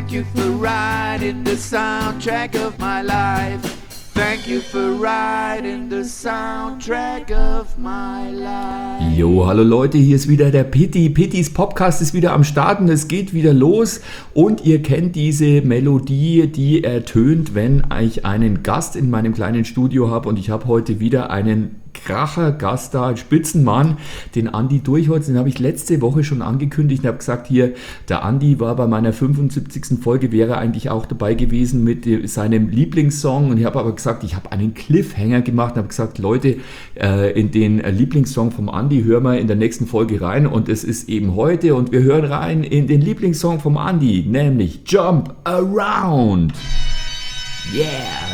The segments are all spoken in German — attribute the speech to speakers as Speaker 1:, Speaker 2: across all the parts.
Speaker 1: Thank you for riding the soundtrack of my life. Thank you for riding the soundtrack of my life.
Speaker 2: Jo, hallo Leute, hier ist wieder der Pitti. Pittis Podcast ist wieder am Start und es geht wieder los. Und ihr kennt diese Melodie, die ertönt, wenn ich einen Gast in meinem kleinen Studio habe. Und ich habe heute wieder einen Kracher-Gast da, einen Spitzenmann, den Andi Durchholz. Den habe ich letzte Woche schon angekündigt. Ich habe gesagt, hier, der Andi war bei meiner 75. Folge, wäre eigentlich auch dabei gewesen mit seinem Lieblingssong. Und ich habe aber gesagt, ich habe einen Cliffhanger gemacht und habe gesagt, Leute, in den Lieblingssong vom Andi hören wir in der nächsten Folge rein. Und es ist eben heute und wir hören rein in den Lieblingssong vom Andi, nämlich Jump Around. Yeah!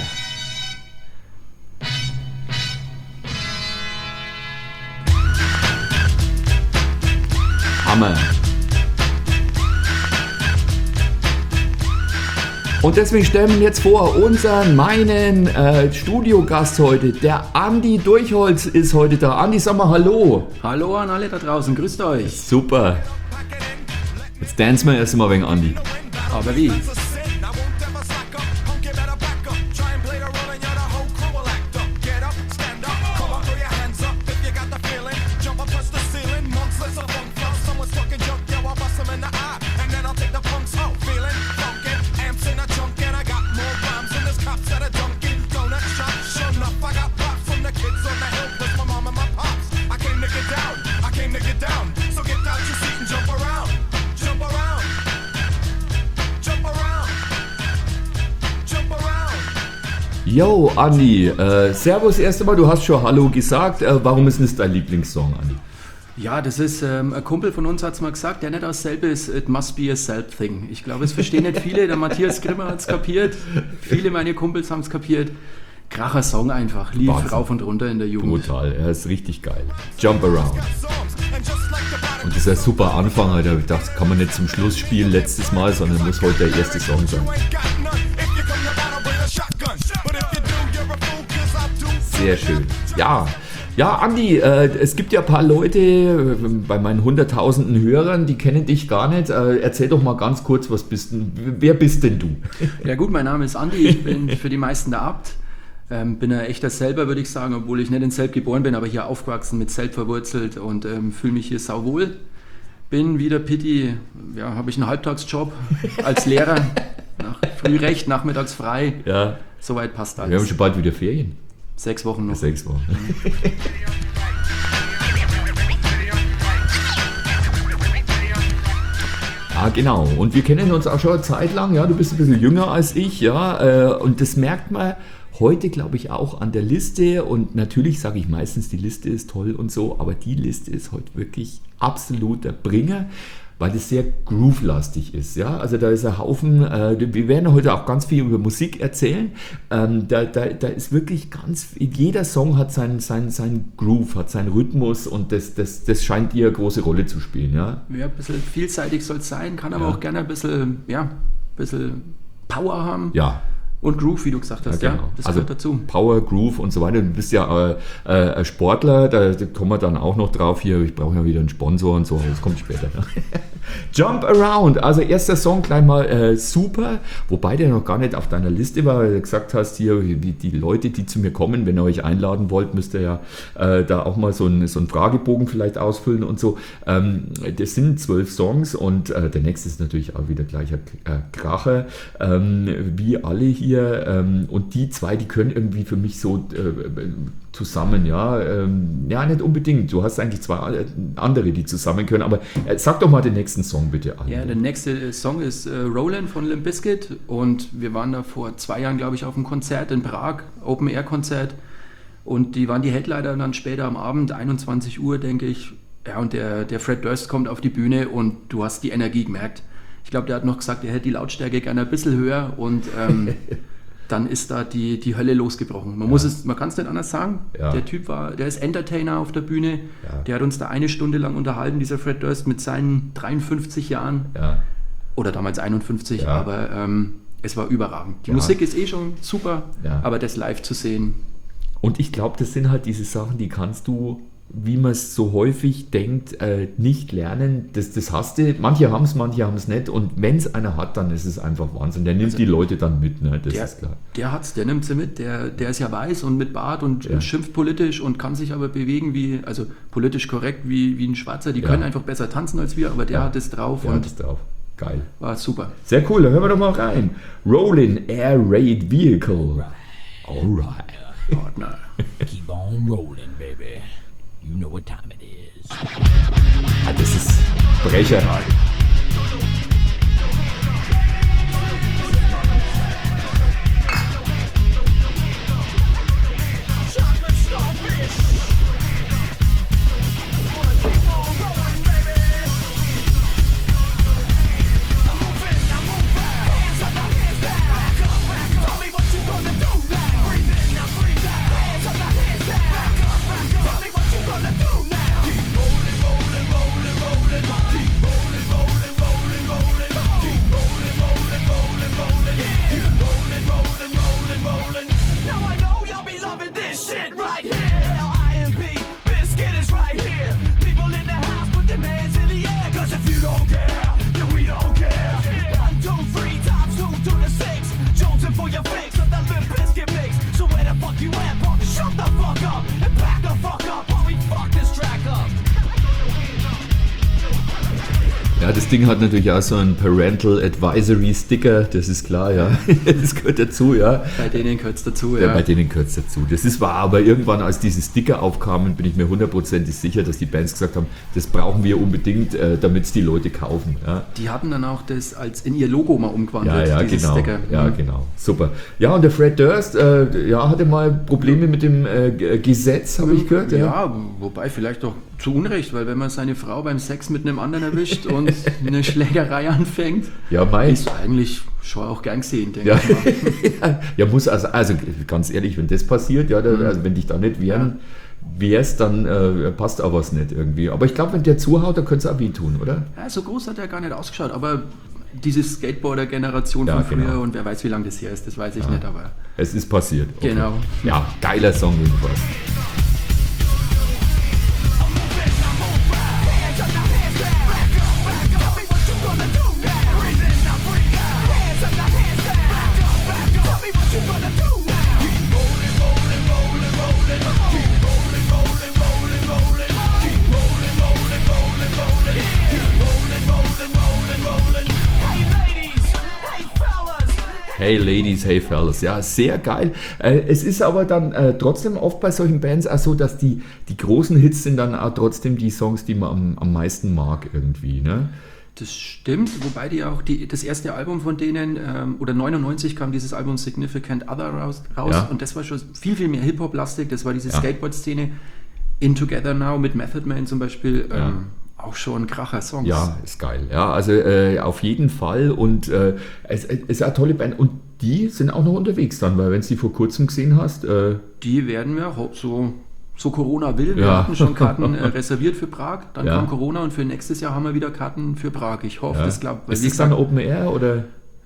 Speaker 2: Hammer. Und deswegen stellen wir jetzt vor, meinen Studiogast heute, der Andi Durchholz ist heute da. Andi, sag mal Hallo.
Speaker 3: Hallo an alle da draußen, grüßt euch.
Speaker 2: Super. Jetzt dancen wir erst mal wegen Andi.
Speaker 3: Aber wie?
Speaker 2: Yo, Andi, servus erst einmal, du hast schon Hallo gesagt. Warum ist denn das dein Lieblingssong, Andi?
Speaker 3: Ja, das ist, ein Kumpel von uns hat es mal gesagt, der nicht dasselbe ist, it must be a self thing. Ich glaube, es verstehen nicht viele, der Matthias Grimmer hat es kapiert, viele meiner Kumpels haben es kapiert. Kracher Song einfach, lief Wahnsinn. Rauf und runter in der Jugend.
Speaker 2: Brutal, er ist richtig geil. Jump Around. Und das ist ein super Anfang, Alter. Ich dachte, das kann man nicht zum Schluss spielen, letztes Mal, sondern muss heute der erste Song sein. Sehr schön. Ja, Andi, es gibt ja ein paar Leute bei meinen hunderttausenden Hörern, die kennen dich gar nicht. Erzähl doch mal ganz kurz, wer bist denn du?
Speaker 3: Ja gut, mein Name ist Andi, ich bin für die meisten der Abt. Bin ein echter Selber, würde ich sagen, obwohl ich nicht in Selb geboren bin, aber hier aufgewachsen, mit Selb verwurzelt und fühle mich hier sauwohl. Bin wie der Pitti, ja, habe ich einen Halbtagsjob als Lehrer, früh recht, nachmittags frei. Ja. Soweit passt alles.
Speaker 2: Wir haben schon bald wieder Ferien.
Speaker 3: 6 Wochen noch.
Speaker 2: 6 Wochen. Ja, genau. Und wir kennen uns auch schon eine Zeit lang. Ja, du bist ein bisschen jünger als ich. Ja, und das merkt man heute, glaube ich, auch an der Liste. Und natürlich sage ich meistens, die Liste ist toll und so. Aber die Liste ist heute wirklich absolut der Bringer, weil das sehr groove-lastig ist. Ja? Also da ist ein Haufen, wir werden heute auch ganz viel über Musik erzählen. Da ist wirklich jeder Song hat seinen Groove, hat seinen Rhythmus und das scheint dir eine große Rolle zu spielen. Ja,
Speaker 3: ein bisschen vielseitig soll es sein, kann aber auch gerne ein bisschen Power haben. Ja. Und Groove, wie du gesagt hast, ja, genau. Das gehört dazu.
Speaker 2: Power, Groove und so weiter. Du bist ja ein Sportler, da kommen wir dann auch noch drauf hier. Ich brauche ja wieder einen Sponsor und so, das kommt später. Jump Around, also erster Song gleich mal super, wobei der noch gar nicht auf deiner Liste war, weil du gesagt hast, hier die Leute, die zu mir kommen, wenn ihr euch einladen wollt, müsst ihr ja da auch mal so einen Fragebogen vielleicht ausfüllen und so. Das sind 12 Songs und der nächste ist natürlich auch wieder gleich ein Kracher, wie alle hier. Und die zwei, die können irgendwie für mich so zusammen, ja, nicht unbedingt. Du hast eigentlich zwei andere, die zusammen können, aber sag doch mal den nächsten Song bitte an.
Speaker 3: Ja, der nächste Song ist Rollin' von Limp Bizkit und wir waren da vor 2 Jahren, glaube ich, auf einem Konzert in Prag, Open-Air-Konzert und die waren die Headliner dann später am Abend, 21 Uhr, denke ich. Ja, und der Fred Durst kommt auf die Bühne und du hast die Energie gemerkt. Ich glaube, der hat noch gesagt, er hätte die Lautstärke gerne ein bisschen höher und dann ist da die Hölle losgebrochen. Man kann es nicht anders sagen. Ja. Der Typ der ist Entertainer auf der Bühne. Ja. Der hat uns da 1 Stunde lang unterhalten, dieser Fred Durst mit seinen 53 Jahren. Ja. Oder damals 51, aber es war überragend. Die Musik ist schon super, aber das live zu sehen.
Speaker 2: Und ich glaube, das sind halt diese Sachen, die kannst du wie man es so häufig denkt, nicht lernen. Das hast du. Manche haben es nicht. Und wenn es einer hat, dann ist es einfach Wahnsinn. Der nimmt die Leute dann mit, ne? Das ist klar.
Speaker 3: Der nimmt sie mit. Der ist ja weiß und mit Bart und schimpft politisch und kann sich aber bewegen also politisch korrekt wie ein Schwarzer. Die können einfach besser tanzen als wir, aber der hat es drauf.
Speaker 2: Der hat es drauf. Geil.
Speaker 3: War super.
Speaker 2: Sehr cool, da hören wir doch mal rein. Rollin' Air Raid Vehicle. Alright.
Speaker 3: Partner.
Speaker 4: Keep on rolling, baby. You know what time it is.
Speaker 2: Das ist Brecherei. Ja, das Ding hat natürlich auch so einen Parental Advisory Sticker, das ist klar, ja. Das gehört dazu, ja.
Speaker 3: Bei denen gehört es dazu, ja.
Speaker 2: Bei denen gehört es dazu. Das ist wahr, aber irgendwann, als diese Sticker aufkamen, bin ich mir 100% sicher, dass die Bands gesagt haben, das brauchen wir unbedingt, damit es die Leute kaufen. Ja.
Speaker 3: Die hatten dann auch das als in ihr Logo mal umgewandelt,
Speaker 2: dieses
Speaker 3: genau. Sticker.
Speaker 2: Ja, genau. Super. Ja, und der Fred Durst, hatte mal Probleme mit dem Gesetz, habe ich gehört.
Speaker 3: Ja, wobei vielleicht doch zu Unrecht, weil wenn man seine Frau beim Sex mit einem anderen erwischt und eine Schlägerei anfängt, ist eigentlich schon auch gern gesehen, denke ich mal.
Speaker 2: Ja, muss also ganz ehrlich, wenn das passiert, also wenn dich da nicht wehrst, dann passt auch was nicht irgendwie. Aber ich glaube, wenn der zuhaut, dann könnte es auch wehtun, oder?
Speaker 3: Ja, so groß hat er gar nicht ausgeschaut, aber diese Skateboarder-Generation von früher, genau. Und wer weiß, wie lange das her ist, das weiß ich nicht, aber...
Speaker 2: Es ist passiert. Okay.
Speaker 3: Genau.
Speaker 2: Ja, geiler Song jedenfalls. Hey Ladies, hey Fellas, ja, sehr geil. Es ist aber dann trotzdem oft bei solchen Bands auch so, dass die großen Hits sind dann auch trotzdem die Songs, die man am meisten mag irgendwie, ne?
Speaker 3: Das stimmt, wobei die auch das erste Album von denen, oder 99 kam dieses Album Significant Other raus und das war schon viel, viel mehr Hip-Hop-lastig, das war diese Skateboard-Szene. In Together Now mit Method Man zum Beispiel, auch schon ein Kracher-Song.
Speaker 2: Ja, ist geil. Ja, also auf jeden Fall und es ist eine tolle Band und die sind auch noch unterwegs dann, weil wenn du die vor kurzem gesehen hast...
Speaker 3: die werden wir so Corona will. Wir hatten schon Karten reserviert für Prag, dann kam Corona und für nächstes Jahr haben wir wieder Karten für Prag. Ich hoffe, das klappt.
Speaker 2: Ist das dann Open Air oder...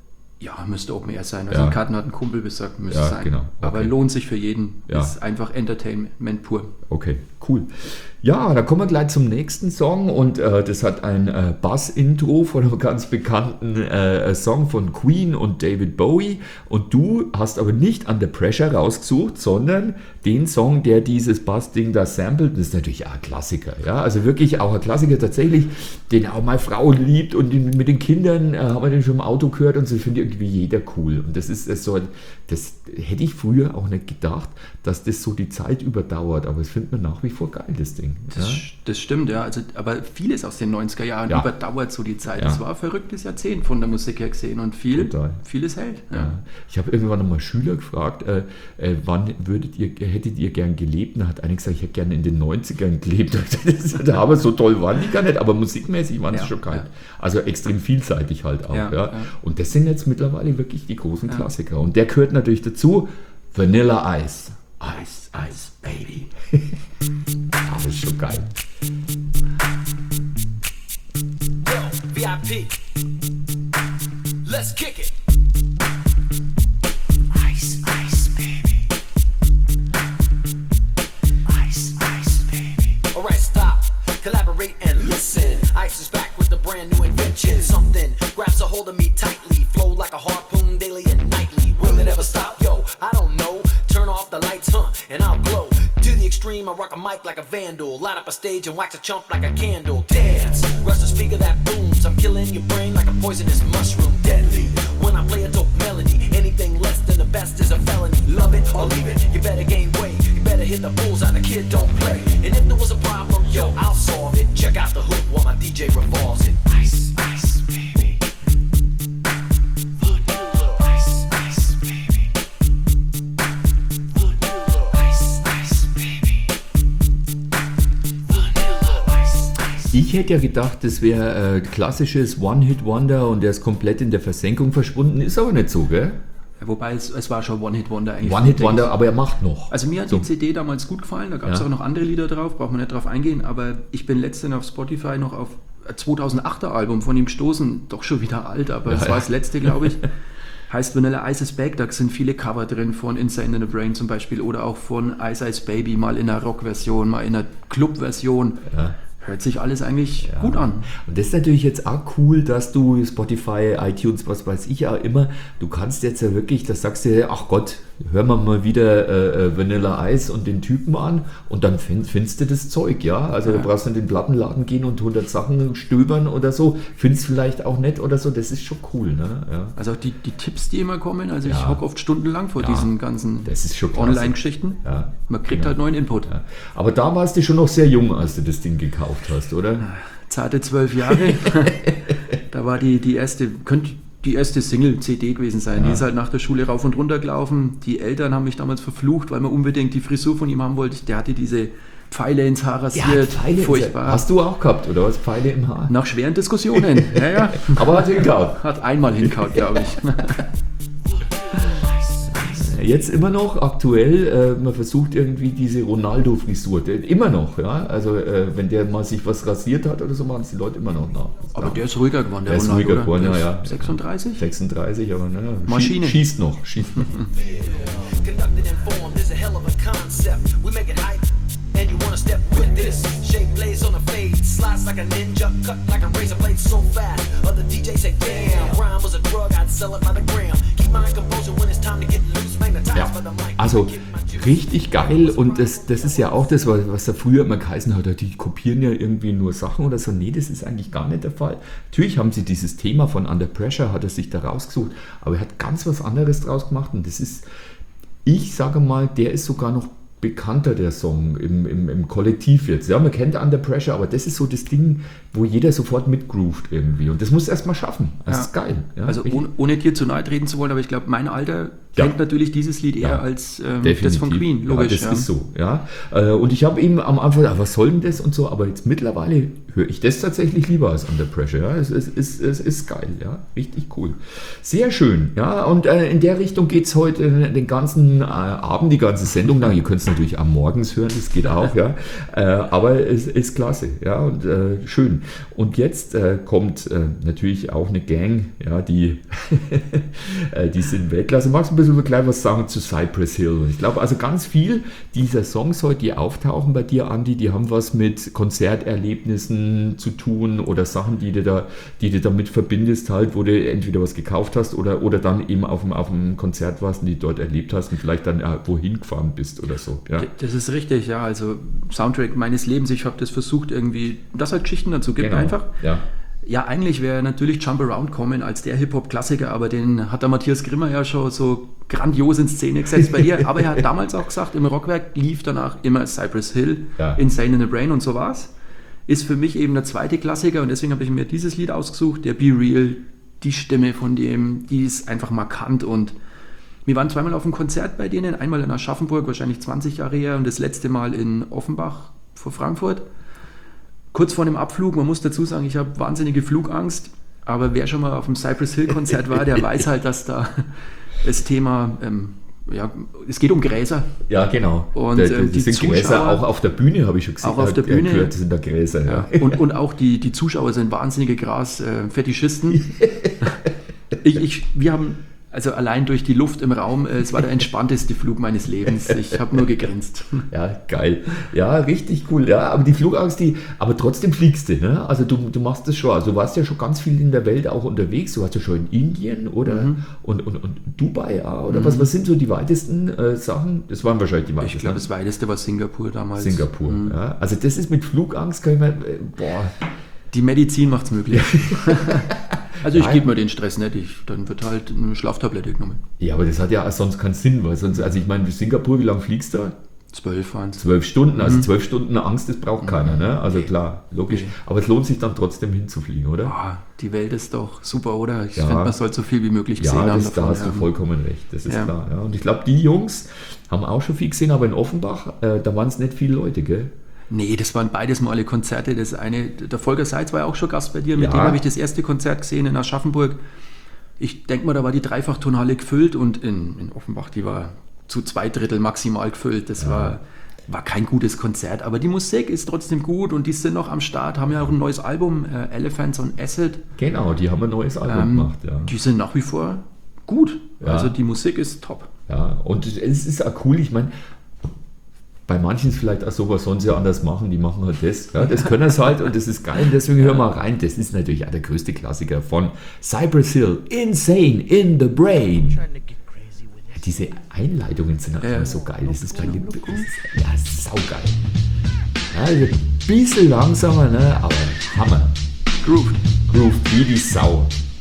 Speaker 3: Ja, müsste Open Air sein. Also die Karten hat ein Kumpel gesagt, müsste sein.
Speaker 2: Genau. Okay.
Speaker 3: Aber lohnt sich für jeden. Ist einfach Entertainment pur.
Speaker 2: Okay, cool. Ja, da kommen wir gleich zum nächsten Song und das hat ein Bass-Intro von einem ganz bekannten Song von Queen und David Bowie und du hast aber nicht Under Pressure rausgesucht, sondern den Song, der dieses Bass-Ding da samplet. Das ist natürlich auch ein Klassiker, ja, also wirklich auch ein Klassiker tatsächlich, den auch meine Frau liebt und mit den Kindern haben wir den schon im Auto gehört und so, finde irgendwie jeder cool und das ist so, das hätte ich früher auch nicht gedacht, dass das so die Zeit überdauert, aber es findet man nach wie vor geil, das Ding.
Speaker 3: Das stimmt, ja. Also, aber vieles aus den 90er Jahren überdauert so die Zeit. Das war ein verrücktes Jahrzehnt von der Musik her gesehen und vieles hält. Ja. Ich
Speaker 2: habe irgendwann einmal Schüler gefragt, wann hättet ihr gern gelebt? Da hat einer gesagt, ich hätte gerne in den 90ern gelebt. Aber so toll waren die gar nicht, aber musikmäßig waren sie schon geil. Ja. Also extrem vielseitig halt auch. Ja. Und das sind jetzt mittlerweile wirklich die großen Klassiker. Und der gehört natürlich dazu, Vanilla Ice. Ice, Ice, Baby. Das ist schon geil.
Speaker 4: Yo, VIP. Let's kick it. Ice, Ice, Baby. Ice, Ice, Baby. All
Speaker 5: grasps a hold of me tightly, flow like a harpoon daily and nightly. Will it ever stop? Yo, I don't know. Turn off the lights, and I'll glow. To the extreme, I rock a mic like a vandal. Light up a stage and wax a chump like a candle. Dance, rush the speaker that booms. I'm killing your brain like a poisonous mushroom. Deadly, when I play a dope melody. Anything less than the best is a felony. Love it or leave it, you better gain weight. You better hit the bullseye, the kid don't play. And if there was a problem, yo, I'll solve it. Check out the hook while my DJ revolves it. Ice, ice, baby. Vanilla. Ice, ice, baby. Vanilla. Ice, ice, baby. Vanilla. Ice, ice.
Speaker 2: Ich hätte ja gedacht, das wäre klassisches One-Hit-Wonder und der ist komplett in der Versenkung verschwunden. Ist aber nicht so, gell?
Speaker 3: Ja, wobei es war schon One-Hit-Wonder eigentlich.
Speaker 2: One-Hit-Wonder, aber er macht noch.
Speaker 3: Also mir hat die CD damals gut gefallen, da gab es auch noch andere Lieder drauf, braucht man nicht drauf eingehen, aber ich bin letztens auf Spotify noch auf 2008er Album von ihm gestoßen, doch schon wieder alt, aber es war das letzte, glaube ich. Heißt Vanilla Ice is Back, da sind viele Cover drin von Insane in the Brain zum Beispiel oder auch von Ice Ice Baby, mal in einer Rock-Version, mal in einer Club-Version. Ja. Hört sich alles eigentlich gut an. Und
Speaker 2: das ist natürlich jetzt auch cool, dass du Spotify, iTunes, was weiß ich auch immer, du kannst jetzt ja wirklich, das sagst du ja, ach Gott, hören wir mal wieder Vanilla Ice und den Typen an und dann findest du das Zeug, ja. Also du brauchst nicht in den Plattenladen gehen und 100 Sachen stöbern oder so, findest vielleicht auch nicht oder so, das ist schon cool, ne? Ja.
Speaker 3: Also auch die Tipps, die immer kommen, also ich hocke oft stundenlang vor diesen ganzen
Speaker 2: Online-Geschichten.
Speaker 3: Ja. Man kriegt halt neuen Input.
Speaker 2: Ja. Aber da warst du schon noch sehr jung, als du das Ding gekauft hast, oder?
Speaker 3: Zarte 12 Jahre. Da war die erste, könnte die erste Single-CD gewesen sein. Die ist halt nach der Schule rauf und runter gelaufen. Die Eltern haben mich damals verflucht, weil man unbedingt die Frisur von ihm haben wollte. Der hatte diese Pfeile ins Haar rasiert.
Speaker 2: Furchtbar. Hast du auch gehabt, oder was? Pfeile im Haar?
Speaker 3: Nach schweren Diskussionen. Ja.
Speaker 2: Aber hat hingehauen.
Speaker 3: Hat einmal hingehauen, glaube ich.
Speaker 2: Jetzt immer noch aktuell, man versucht irgendwie diese Ronaldo-Frisur, immer noch, ja, also wenn der mal sich was rasiert hat oder so, machen es die Leute immer noch nach.
Speaker 3: Aber der ist ruhiger geworden,
Speaker 2: der Ronaldo, ist ruhiger geworden, ja.
Speaker 3: 36?
Speaker 2: 36, aber naja,
Speaker 3: Maschine.
Speaker 2: Schießt noch.
Speaker 5: And you wanna step with this shape blaze on a fade, slice like a ninja, cut like a razor blade so fast. Other DJs say, damn, rhyme was a drug, I'd sell it by the gram. Keep my composure when it's time to get loose, magnetize by the mic.
Speaker 2: Also richtig geil und das ist ja auch das, was da früher immer geheißen hat, die kopieren ja irgendwie nur Sachen oder so. Nee, das ist eigentlich gar nicht der Fall. Natürlich haben sie dieses Thema von Under Pressure, hat er sich da rausgesucht, aber er hat ganz was anderes draus gemacht und das ist, ich sage mal, der ist sogar noch bekannter, der Song im Kollektiv jetzt. Ja, man kennt Under Pressure, aber das ist so das Ding, wo jeder sofort mitgroovt irgendwie. Und das muss erst mal schaffen. Das ist geil. Ja,
Speaker 3: also ohne dir zu nahe treten zu wollen, aber ich glaube, mein Alter kennt natürlich dieses Lied eher als das von Queen. Logisch.
Speaker 2: Ja, das ist so. Ja. Und ich habe ihm am Anfang gedacht, was soll denn das und so, aber jetzt mittlerweile höre ich das tatsächlich lieber als Under Pressure. Ja. Es ist geil. Ja. Richtig cool. Sehr schön. Ja. Und in der Richtung geht es heute den ganzen Abend, die ganze Sendung lang. Ihr könnt es natürlich am Morgens hören, das geht auch. Ja. Aber es ist klasse. Ja. Und schön. Und jetzt kommt natürlich auch eine Gang, ja, die sind Weltklasse. Magst du ein bisschen gleich was sagen zu Cypress Hill? Ich glaube, also ganz viel dieser Songs heute, die auftauchen bei dir, Andi, die haben was mit Konzerterlebnissen zu tun oder Sachen, die du damit verbindest, halt, wo du entweder was gekauft hast oder dann eben auf dem Konzert warst und die dort erlebt hast und vielleicht dann wohin gefahren bist oder so. Ja.
Speaker 3: Das ist richtig, ja. Also Soundtrack meines Lebens, ich habe das versucht irgendwie, dass halt Geschichten dazu gibt einfach.
Speaker 2: Ja.
Speaker 3: Ja, eigentlich wäre natürlich Jump Around kommen als der Hip-Hop-Klassiker, aber den hat der Matthias Grimmer ja schon so grandios in Szene gesetzt bei dir. Aber er hat damals auch gesagt, im Rockwerk lief danach immer Cypress Hill, Insane in the Brain und so war's. Ist für mich eben der zweite Klassiker und deswegen habe ich mir dieses Lied ausgesucht, der Be Real, die Stimme von dem, die ist einfach markant und wir waren zweimal auf einem Konzert bei denen, einmal in Aschaffenburg, wahrscheinlich 20 Jahre her und das letzte Mal in Offenbach vor Frankfurt. Kurz vor dem Abflug, man muss dazu sagen, ich habe wahnsinnige Flugangst, aber wer schon mal auf dem Cypress Hill Konzert war, der weiß halt, dass da das Thema, es geht um Gräser.
Speaker 2: Ja, genau.
Speaker 3: Und
Speaker 2: die
Speaker 3: sind
Speaker 2: Zuschauer, Gräser, auch auf der Bühne habe ich schon gesehen.
Speaker 3: Auch auf der Bühne.
Speaker 2: Gehört, sind da Gräser, ja.
Speaker 3: Und auch die Zuschauer sind wahnsinnige Gras-Fetischisten. Wir haben Also allein durch die Luft im Raum, es war der entspannteste Flug meines Lebens. Ich habe nur gegrinst.
Speaker 2: Ja, geil. Ja, richtig cool. Ja, aber die Flugangst, aber trotzdem fliegst du, ne? Also du machst das schon. Also du warst ja schon ganz viel in der Welt auch unterwegs. Du warst ja schon in Indien oder und Dubai, ja, oder was sind so die weitesten Sachen? Das waren wahrscheinlich die weitesten.
Speaker 3: Ich glaube, das weiteste war Singapur damals.
Speaker 2: Singapur, ja. Also das ist mit Flugangst, kann ich mir,
Speaker 3: Die Medizin macht es möglich. Also ich gebe mir den Stress nicht, dann wird halt eine Schlaftablette genommen.
Speaker 2: Ja, aber das hat ja sonst keinen Sinn, weil sonst, also ich meine, Singapur, wie lange fliegst du da?
Speaker 3: 12 waren es.
Speaker 2: 12 Stunden, also 12 Stunden Angst, das braucht keiner, ne? Also klar, logisch. Aber es lohnt sich dann trotzdem hinzufliegen, oder?
Speaker 3: Oh, die Welt ist doch super, oder? Ich finde, man sollte so viel wie möglich gesehen haben.
Speaker 2: Ja, da hast du vollkommen recht, das ist klar. Ja. Und ich glaube, die Jungs haben auch schon viel gesehen, aber in Offenbach, da waren es nicht viele Leute, gell?
Speaker 3: Nee, das waren beides Male Konzerte. Das eine, der Volker Seitz war ja auch schon Gast bei dir, mit dem habe ich das erste Konzert gesehen in Aschaffenburg. Ich denke mal, da war die Dreifachtonhalle gefüllt und in Offenbach, die war zu 2/3 maximal gefüllt. Das war kein gutes Konzert, aber die Musik ist trotzdem gut und die sind noch am Start, haben ja auch ein neues Album, Elephants on Acid.
Speaker 2: Genau, die haben ein neues Album gemacht, ja.
Speaker 3: Die sind nach wie vor gut, also die Musik ist top.
Speaker 2: Ja, und es ist auch cool, ich meine, bei manchen ist vielleicht auch so, was sollen sie anders machen, die machen halt das. Ja, das können sie halt und das ist geil, deswegen hören wir rein. Das ist natürlich auch der größte Klassiker von Cypress Hill, Insane in the Brain. Ja, diese Einleitungen sind einfach so geil. Das ist saugeil. Ja, also ein bisschen langsamer, ne, aber Hammer. Groove wie die Sau.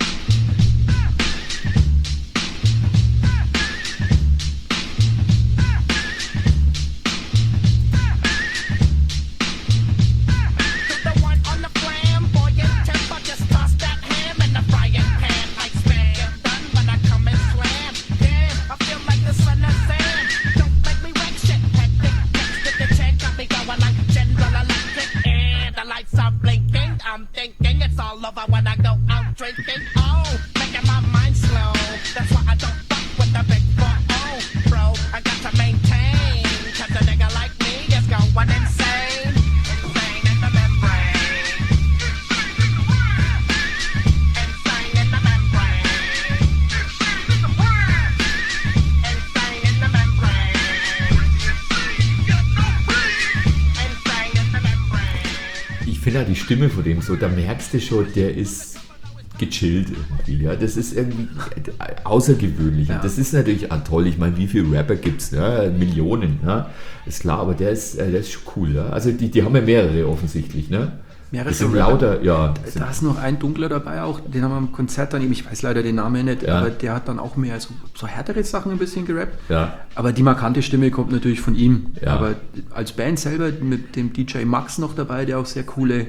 Speaker 2: Die Stimme von dem so, da merkst du schon, der ist gechillt irgendwie, ja, das ist irgendwie außergewöhnlich und das ist natürlich auch toll, ich meine, wie viele Rapper gibt es, ne? Millionen, ne? Ist klar, aber der ist schon cool, ja? Also die haben ja mehrere offensichtlich, ne?
Speaker 3: Mehrere
Speaker 2: sind lauter, ja.
Speaker 3: Da ist noch ein Dunkler dabei auch, den haben wir am Konzert dann eben, ich weiß leider den Namen nicht, aber der hat dann auch mehr so härtere Sachen ein bisschen gerappt. Ja. Aber die markante Stimme kommt natürlich von ihm. Ja. Aber als Band selber mit dem DJ Max noch dabei, der auch sehr coole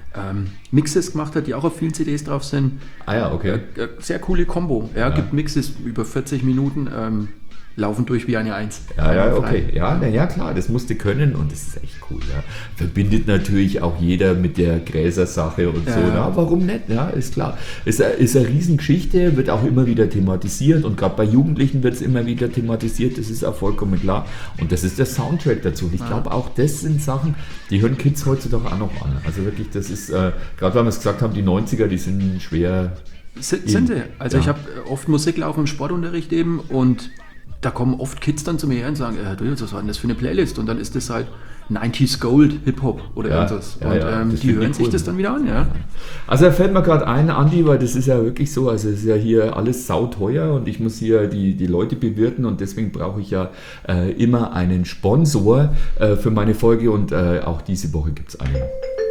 Speaker 3: Mixes gemacht hat, die auch auf vielen CDs drauf sind. Ah ja, okay. Sehr coole Kombo. Ja, gibt Mixes über 40 Minuten. Laufen durch wie eine Eins.
Speaker 2: Ja, okay. Ja, klar, das musste können und das ist echt cool. Ja. Verbindet natürlich auch jeder mit der Gräsersache und so. Ja, warum nicht? Ja, ist klar. Ist eine Riesengeschichte, wird auch immer wieder thematisiert und gerade bei Jugendlichen wird es immer wieder thematisiert, das ist auch vollkommen klar. Und das ist der Soundtrack dazu. Ich glaube auch, das sind Sachen, die hören Kids heutzutage auch noch an. Also wirklich, das ist, gerade weil wir es gesagt haben, die 90er, die sind schwer.
Speaker 3: Sind sie. Also ich habe oft Musik laufen im Sportunterricht eben und da kommen oft Kids dann zu mir her und sagen, du, was war denn das für eine Playlist? Und dann ist das halt 90s Gold, Hip-Hop oder irgendwas. Und die hören sich das dann wieder an, ja.
Speaker 2: Also da fällt mir gerade ein, Andi, weil das ist ja wirklich so, also es ist ja hier alles sauteuer und ich muss hier die Leute bewirten und deswegen brauche ich ja immer einen Sponsor für meine Folge und auch diese Woche gibt es einen.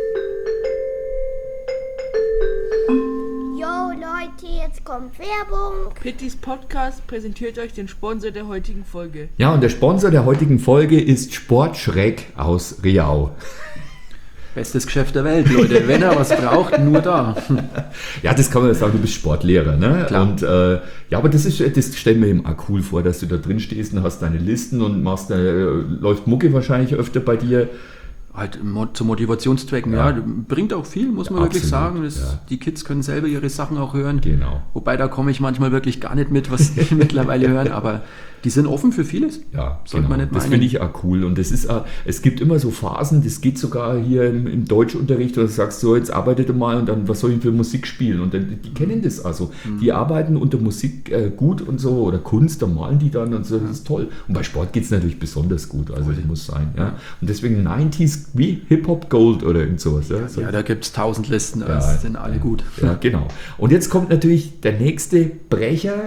Speaker 6: Jetzt kommt Werbung.
Speaker 7: Pittys Podcast präsentiert euch den Sponsor der heutigen Folge.
Speaker 2: Ja, und der Sponsor der heutigen Folge ist Sportschreck aus Riau.
Speaker 3: Bestes Geschäft der Welt, Leute. Wenn er was braucht, nur da.
Speaker 2: Ja, das kann man sagen, du bist Sportlehrer, ne?
Speaker 3: Klar.
Speaker 2: Und aber das stellen wir ihm auch cool vor, dass du da drin stehst und hast deine Listen und läuft Mucke wahrscheinlich öfter bei dir.
Speaker 3: Halt zu Motivationszwecken, ja. Bringt auch viel, muss man wirklich sagen. Die Kids können selber ihre Sachen auch hören.
Speaker 2: Genau.
Speaker 3: Wobei, da komme ich manchmal wirklich gar nicht mit, was die mittlerweile hören, aber die sind offen für vieles.
Speaker 2: Ja,
Speaker 3: sollte man nicht meinen.
Speaker 2: Das finde ich auch cool. Und das ist auch, es gibt immer so Phasen, das geht sogar hier im Deutschunterricht, wo du sagst, so, jetzt arbeitet mal und dann, was soll ich für Musik spielen? Und dann, die kennen das also. Die arbeiten unter Musik gut und so, oder Kunst, da malen die dann und so, das ist toll. Und bei Sport geht es natürlich besonders gut, also das muss sein. Ja. Und deswegen 90s wie Hip-Hop Gold oder irgend sowas. Ja,
Speaker 3: ja, da gibt es 1000 Listen, das sind alle gut.
Speaker 2: Ja, genau. Und jetzt kommt natürlich der nächste Brecher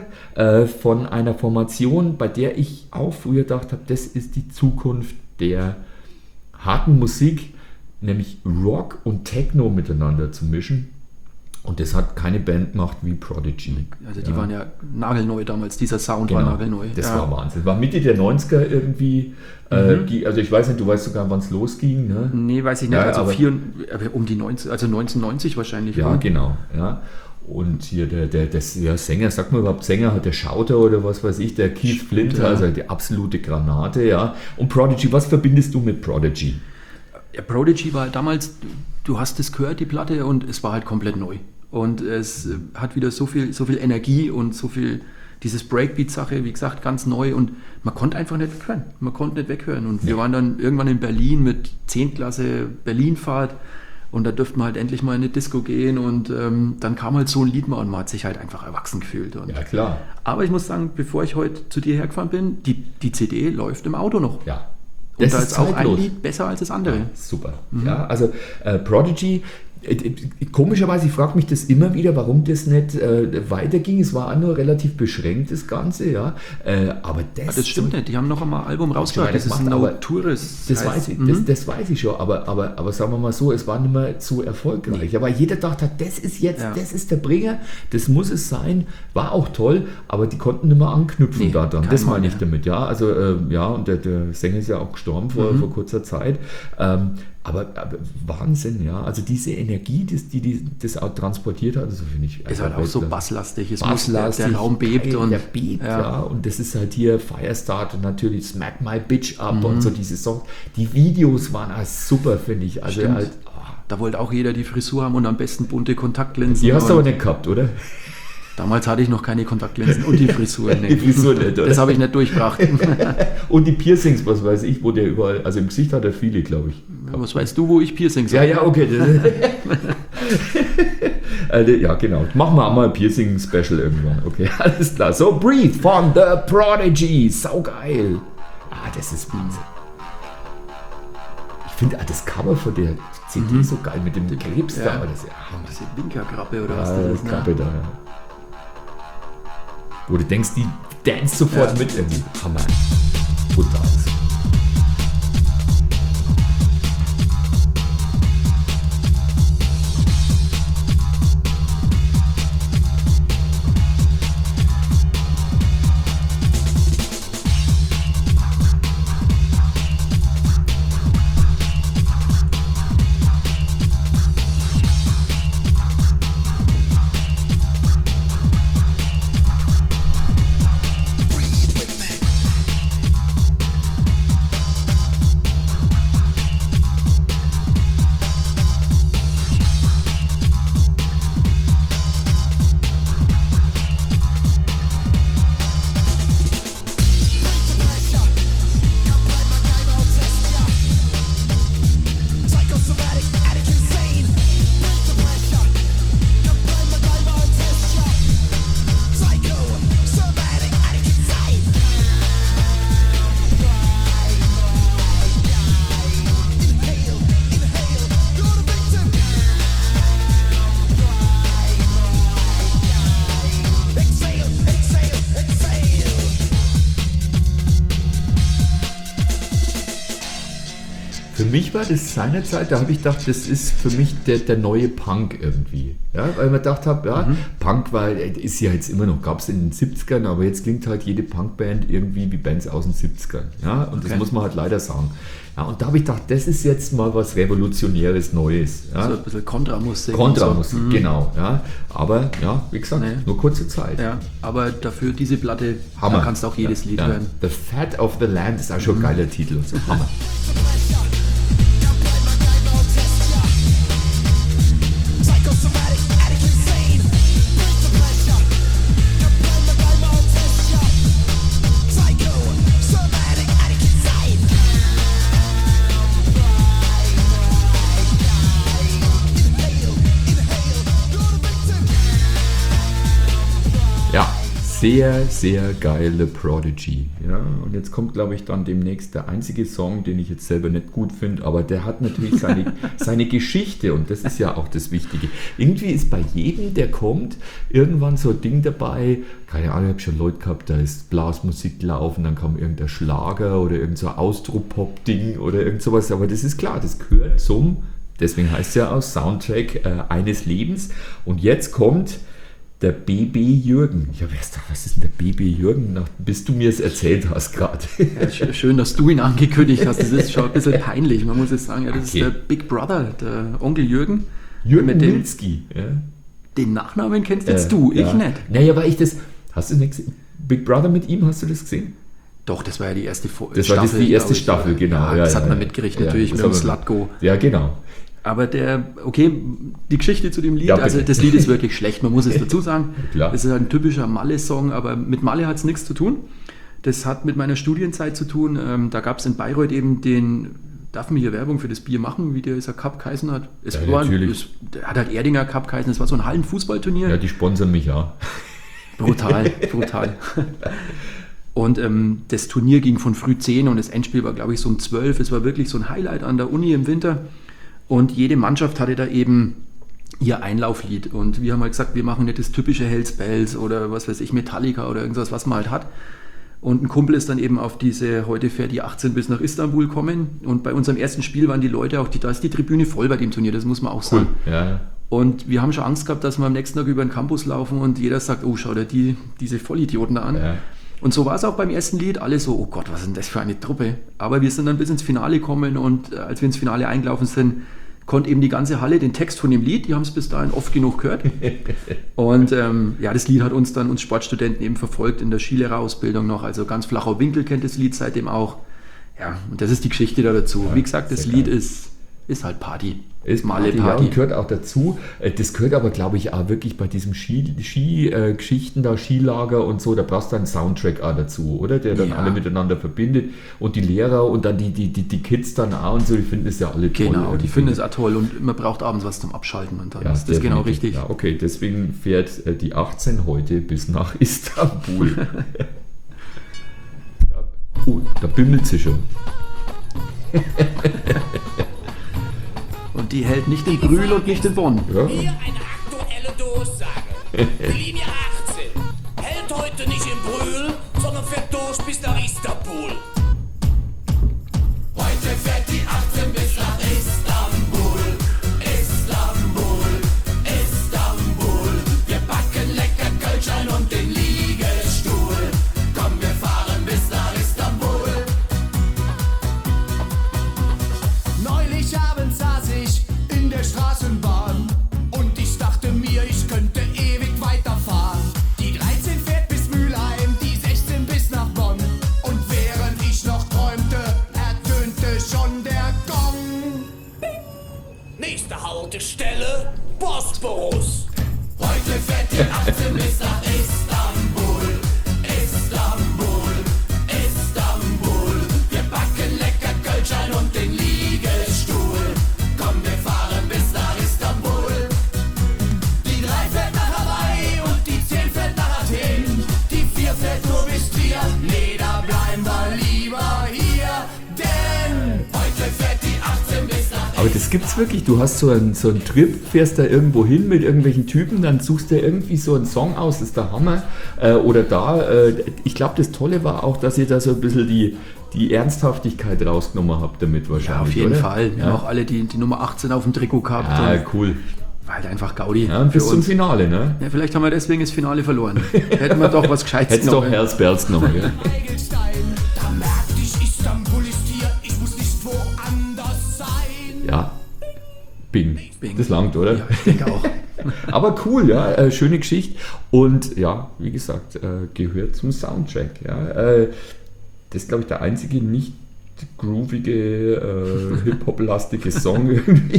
Speaker 2: von einer Formation, bei der ich auch früher gedacht habe, das ist die Zukunft der harten Musik, nämlich Rock und Techno miteinander zu mischen. Und das hat keine Band gemacht wie Prodigy.
Speaker 3: Also die waren ja nagelneu damals, dieser Sound war nagelneu.
Speaker 2: Das war Wahnsinn. War Mitte der 90er irgendwie, also ich weiß nicht, du weißt sogar, wann es losging. Ne?
Speaker 3: Nee, weiß ich nicht,
Speaker 2: Ja,
Speaker 3: also
Speaker 2: aber-
Speaker 3: um die 90, also 1990 wahrscheinlich.
Speaker 2: Ja,
Speaker 3: oder?
Speaker 2: genau. Ja. Und hier der Sänger, sagt man überhaupt Sänger, hat der Schauter oder was weiß ich, der Keith Flint,
Speaker 3: ja.
Speaker 2: also die absolute Granate, ja. Und Prodigy, was verbindest du mit Prodigy?
Speaker 3: Ja, Prodigy war halt damals, du hast es gehört, die Platte, und es war halt komplett neu. Und es hat wieder so viel Energie und so viel, dieses Breakbeat-Sache, wie gesagt, ganz neu, und man konnte einfach nicht weghören. Und wir waren dann irgendwann in Berlin mit 10. Klasse Berlinfahrt, und da dürften wir halt endlich mal in eine Disco gehen, und dann kam halt so ein Lied mal und man hat sich halt einfach erwachsen gefühlt. Und
Speaker 2: Ja, klar.
Speaker 3: aber ich muss sagen, bevor ich heute zu dir hergefahren bin, die CD läuft im Auto noch.
Speaker 2: Ja.
Speaker 3: Und da ist auch ein
Speaker 2: zeitlos.
Speaker 3: Lied besser als das andere.
Speaker 2: Super. Ja, also Prodigy, komischerweise, ich frage mich das immer wieder, warum das nicht weiterging. Es war auch nur relativ beschränkt, das Ganze, ja. Aber
Speaker 3: Das stimmt nicht, die haben noch einmal ein Album rausgebracht,
Speaker 2: das
Speaker 3: das ist
Speaker 2: macht
Speaker 3: No
Speaker 2: aber-
Speaker 3: Tourist.
Speaker 2: Das
Speaker 3: heißt.
Speaker 2: weiß ich, das weiß ich schon, aber sagen wir mal so, es war nicht mehr so erfolgreich. Aber jeder dachte, das ist jetzt, das ist der Bringer, das muss es sein, war auch toll, aber die konnten nicht mehr anknüpfen daran. Das
Speaker 3: kein
Speaker 2: meine ich
Speaker 3: Mann,
Speaker 2: damit, ja. Also und der Sänger ist ja auch gestorben vor kurzer Zeit. Aber Wahnsinn, ja. Also diese Energie, die das auch transportiert hat, also finde ich.
Speaker 3: Ist halt auch so basslastig, es muss,
Speaker 2: Basslastig,
Speaker 3: der Raum bebt.
Speaker 2: geil,
Speaker 3: Und
Speaker 2: der bebt, ja. Und das ist halt hier Firestart und natürlich Smack My Bitch Up und so diese Songs. Die Videos waren auch super, finde ich. Also
Speaker 3: Stimmt.
Speaker 2: halt,
Speaker 3: da wollte auch jeder die Frisur haben und am besten bunte Kontaktlinsen.
Speaker 2: die hast du
Speaker 3: Und
Speaker 2: aber nicht gehabt, oder?
Speaker 3: damals hatte ich noch keine Kontaktlinsen und die Frisur nicht.
Speaker 2: Die Frisur nicht, oder?
Speaker 3: Das habe ich nicht durchgebracht.
Speaker 2: Und die Piercings, was weiß ich, wo der überall, also im Gesicht hat er viele, glaube ich.
Speaker 3: Was weißt du, wo ich Piercings
Speaker 2: Ja,
Speaker 3: habe?
Speaker 2: ja, okay. Ja, genau. Machen wir auch mal ein Piercing-Special irgendwann. Okay, alles klar. So, Breathe von The Prodigy. Saugeil. Das ist Wahnsinn. Ich finde das Cover von der CD so geil mit dem Krebs da.
Speaker 3: Ja.
Speaker 2: Das ist ja Hammer.
Speaker 3: Diese Winkerkrabbe oder was
Speaker 2: Ja,
Speaker 3: das
Speaker 2: das
Speaker 3: ist. Ne?
Speaker 2: Krabbe da. Ja. Wo du denkst, die dance sofort mit irgendwie. Hammer. Brutal. Für mich war das seinerzeit, da habe ich gedacht, das ist für mich der neue Punk irgendwie. Ja, weil man gedacht habe, ja, Punk ist ja jetzt immer noch, gab es in den 70ern, aber jetzt klingt halt jede Punkband irgendwie wie Bands aus den 70ern. Ja, und das muss man halt leider sagen. Ja, und da habe ich gedacht, das ist jetzt mal was Revolutionäres, Neues. Ja.
Speaker 3: So ein bisschen Kontramusik.
Speaker 2: Kontramusik,
Speaker 3: und so.
Speaker 2: genau. Ja. Aber ja, wie gesagt,
Speaker 3: Nee.
Speaker 2: nur kurze Zeit.
Speaker 3: Ja, aber dafür diese Platte,
Speaker 2: Hammer.
Speaker 3: da kannst du auch jedes Lied hören.
Speaker 2: The Fat of the Land ist auch schon ein geiler Titel. Und so. Hammer. Sehr, sehr geil, The Prodigy. Ja, und jetzt kommt, glaube ich, dann demnächst der einzige Song, den ich jetzt selber nicht gut finde, aber der hat natürlich seine Geschichte und das ist ja auch das Wichtige. Irgendwie ist bei jedem, der kommt, irgendwann so ein Ding dabei, keine Ahnung, ich habe schon Leute gehabt, da ist Blasmusik gelaufen, dann kam irgendein Schlager oder irgend so ein Austropop-Ding oder irgend sowas, aber das ist klar, das gehört deswegen heißt es ja auch Soundtrack eines Lebens und jetzt kommt der BB Jürgen. Ich habe erst gedacht, was ist denn der BB Jürgen, bis du mir es erzählt hast gerade.
Speaker 3: Ja, schön, dass du ihn angekündigt hast. Das ist schon ein bisschen peinlich. Man muss jetzt sagen, ja, das ist der Big Brother, der Onkel Jürgen.
Speaker 2: Jürgen Milski. Ja.
Speaker 3: Den Nachnamen kennst jetzt du, ich nicht.
Speaker 2: Naja, aber hast du nicht gesehen? Big Brother mit ihm, hast du das gesehen?
Speaker 3: Doch, das war ja die erste Staffel.
Speaker 2: Das war die erste Staffel, genau.
Speaker 3: Ja, das hat man mitgekriegt, natürlich mit dem Slatko.
Speaker 2: Ja, genau.
Speaker 3: Aber die Geschichte zu dem Lied, also das Lied ist wirklich schlecht, man muss es dazu sagen.
Speaker 2: Klar.
Speaker 3: Es ist ein typischer Malle-Song, aber mit Malle hat es nichts zu tun. Das hat mit meiner Studienzeit zu tun. Da gab es in Bayreuth eben darf man hier Werbung für das Bier machen, wie dieser Cup geheißen hat?
Speaker 2: Natürlich.
Speaker 3: Der hat halt Erdinger Cup geheißen, das war so ein Hallenfußballturnier.
Speaker 2: Ja, die sponsern mich ja.
Speaker 3: Brutal. Und das Turnier ging von früh 10 und das Endspiel war, glaube ich, so um 12. Es war wirklich so ein Highlight an der Uni im Winter. Und jede Mannschaft hatte da eben ihr Einlauflied. Und wir haben halt gesagt, wir machen nicht das typische Hells Bells oder was weiß ich, Metallica oder irgendwas, was man halt hat. Und ein Kumpel ist dann eben auf diese heute fährt die 18 bis nach Istanbul kommen. Und bei unserem ersten Spiel waren die Leute auch, da ist die Tribüne voll bei dem Turnier, das muss man auch sagen.
Speaker 2: Ja.
Speaker 3: Und wir haben schon Angst gehabt, dass wir am nächsten Tag über den Campus laufen und jeder sagt, oh, schau dir diese Vollidioten da an. Ja. Und so war es auch beim ersten Lied. Alle so, oh Gott, was ist denn das für eine Truppe? Aber wir sind dann bis ins Finale gekommen und als wir ins Finale eingelaufen sind, konnte eben die ganze Halle den Text von dem Lied, die haben es bis dahin oft genug gehört. Und das Lied hat uns Sportstudenten eben verfolgt in der Skilehrerausbildung noch. Also ganz Flachau Winkel kennt das Lied seitdem auch. Ja, und das ist die Geschichte da dazu. Ja, wie gesagt, das Lied ist halt Party.
Speaker 2: Ist Party. Ja, und gehört auch dazu. Das gehört aber, glaube ich, auch wirklich bei diesem Ski-Geschichten da, Skilager und so, da brauchst du einen Soundtrack auch dazu, oder? Der dann alle miteinander verbindet und die Lehrer und dann die Kids dann auch und so, die finden das ja alle toll.
Speaker 3: Genau, die finden es auch toll und man braucht abends was zum Abschalten und dann ist das genau richtig.
Speaker 2: Ja, okay, deswegen fährt die 18 heute bis nach Istanbul. Da bimmelt sie schon.
Speaker 3: Und die hält nicht in Brühl und nicht in Bonn.
Speaker 8: Ja. Hier eine aktuelle Durchsage. Die Linie 18 hält heute nicht in Brühl, sondern fährt durch bis nach Istanbul. Heute fährt die 18 bis nach Istanbul. Istanbul, Istanbul. Wir backen lecker Kölschlein und den Liegestuhl. Komm, wir fahren bis nach Istanbul. Neulich abends saß ich in der Straßenbahn und ich dachte mir, ich könnte ewig weiterfahren. Die 13 fährt bis Mülheim, die 16 bis nach Bonn. Und während ich noch träumte, ertönte schon der Gong. Nächste Haltestelle, Bosporus. Heute fährt die 18 bis nach Istanbul. Istanbul, Istanbul. Wir backen lecker Kölschlein und den Liegestuhl. Komm, wir fahren bis nach Istanbul. Die 3 fährt nach Hawaii und die 10 fährt nach Athen. Die 4 fährt nur bis Trier. Nee, da bleiben wir lieber hier. Denn heute fährt die 18 bis nach
Speaker 2: Aber das gibt's wirklich, du hast so einen Trip, fährst da irgendwo hin mit irgendwelchen Typen, dann suchst du irgendwie so einen Song aus, das ist der Hammer. Ich glaube, das Tolle war auch, dass ihr da so ein bisschen die Ernsthaftigkeit rausgenommen habt damit wahrscheinlich,
Speaker 3: Ja, auf jeden
Speaker 2: oder?
Speaker 3: Fall. Wir haben auch alle die Nummer 18 auf dem Trikot gehabt.
Speaker 2: Ah, cool.
Speaker 3: War halt einfach Gaudi.
Speaker 2: Ja, und bis zum Finale, ne?
Speaker 3: Ja, vielleicht haben wir deswegen das Finale verloren. Hätten wir doch was Gescheites
Speaker 2: Hättest doch Herzberz noch, gell?
Speaker 8: Eigelstein. Da merkte ich, Istanbul ist hier. Ich muss nicht woanders sein.
Speaker 2: Ja. Bing. Das langt, oder?
Speaker 3: Ja, ich denke auch.
Speaker 2: Aber cool, ja, schöne Geschichte. Und ja, wie gesagt, gehört zum Soundtrack. Ja. Das ist, glaube ich, der einzige nicht groovige, Hip-Hop-lastige Song irgendwie.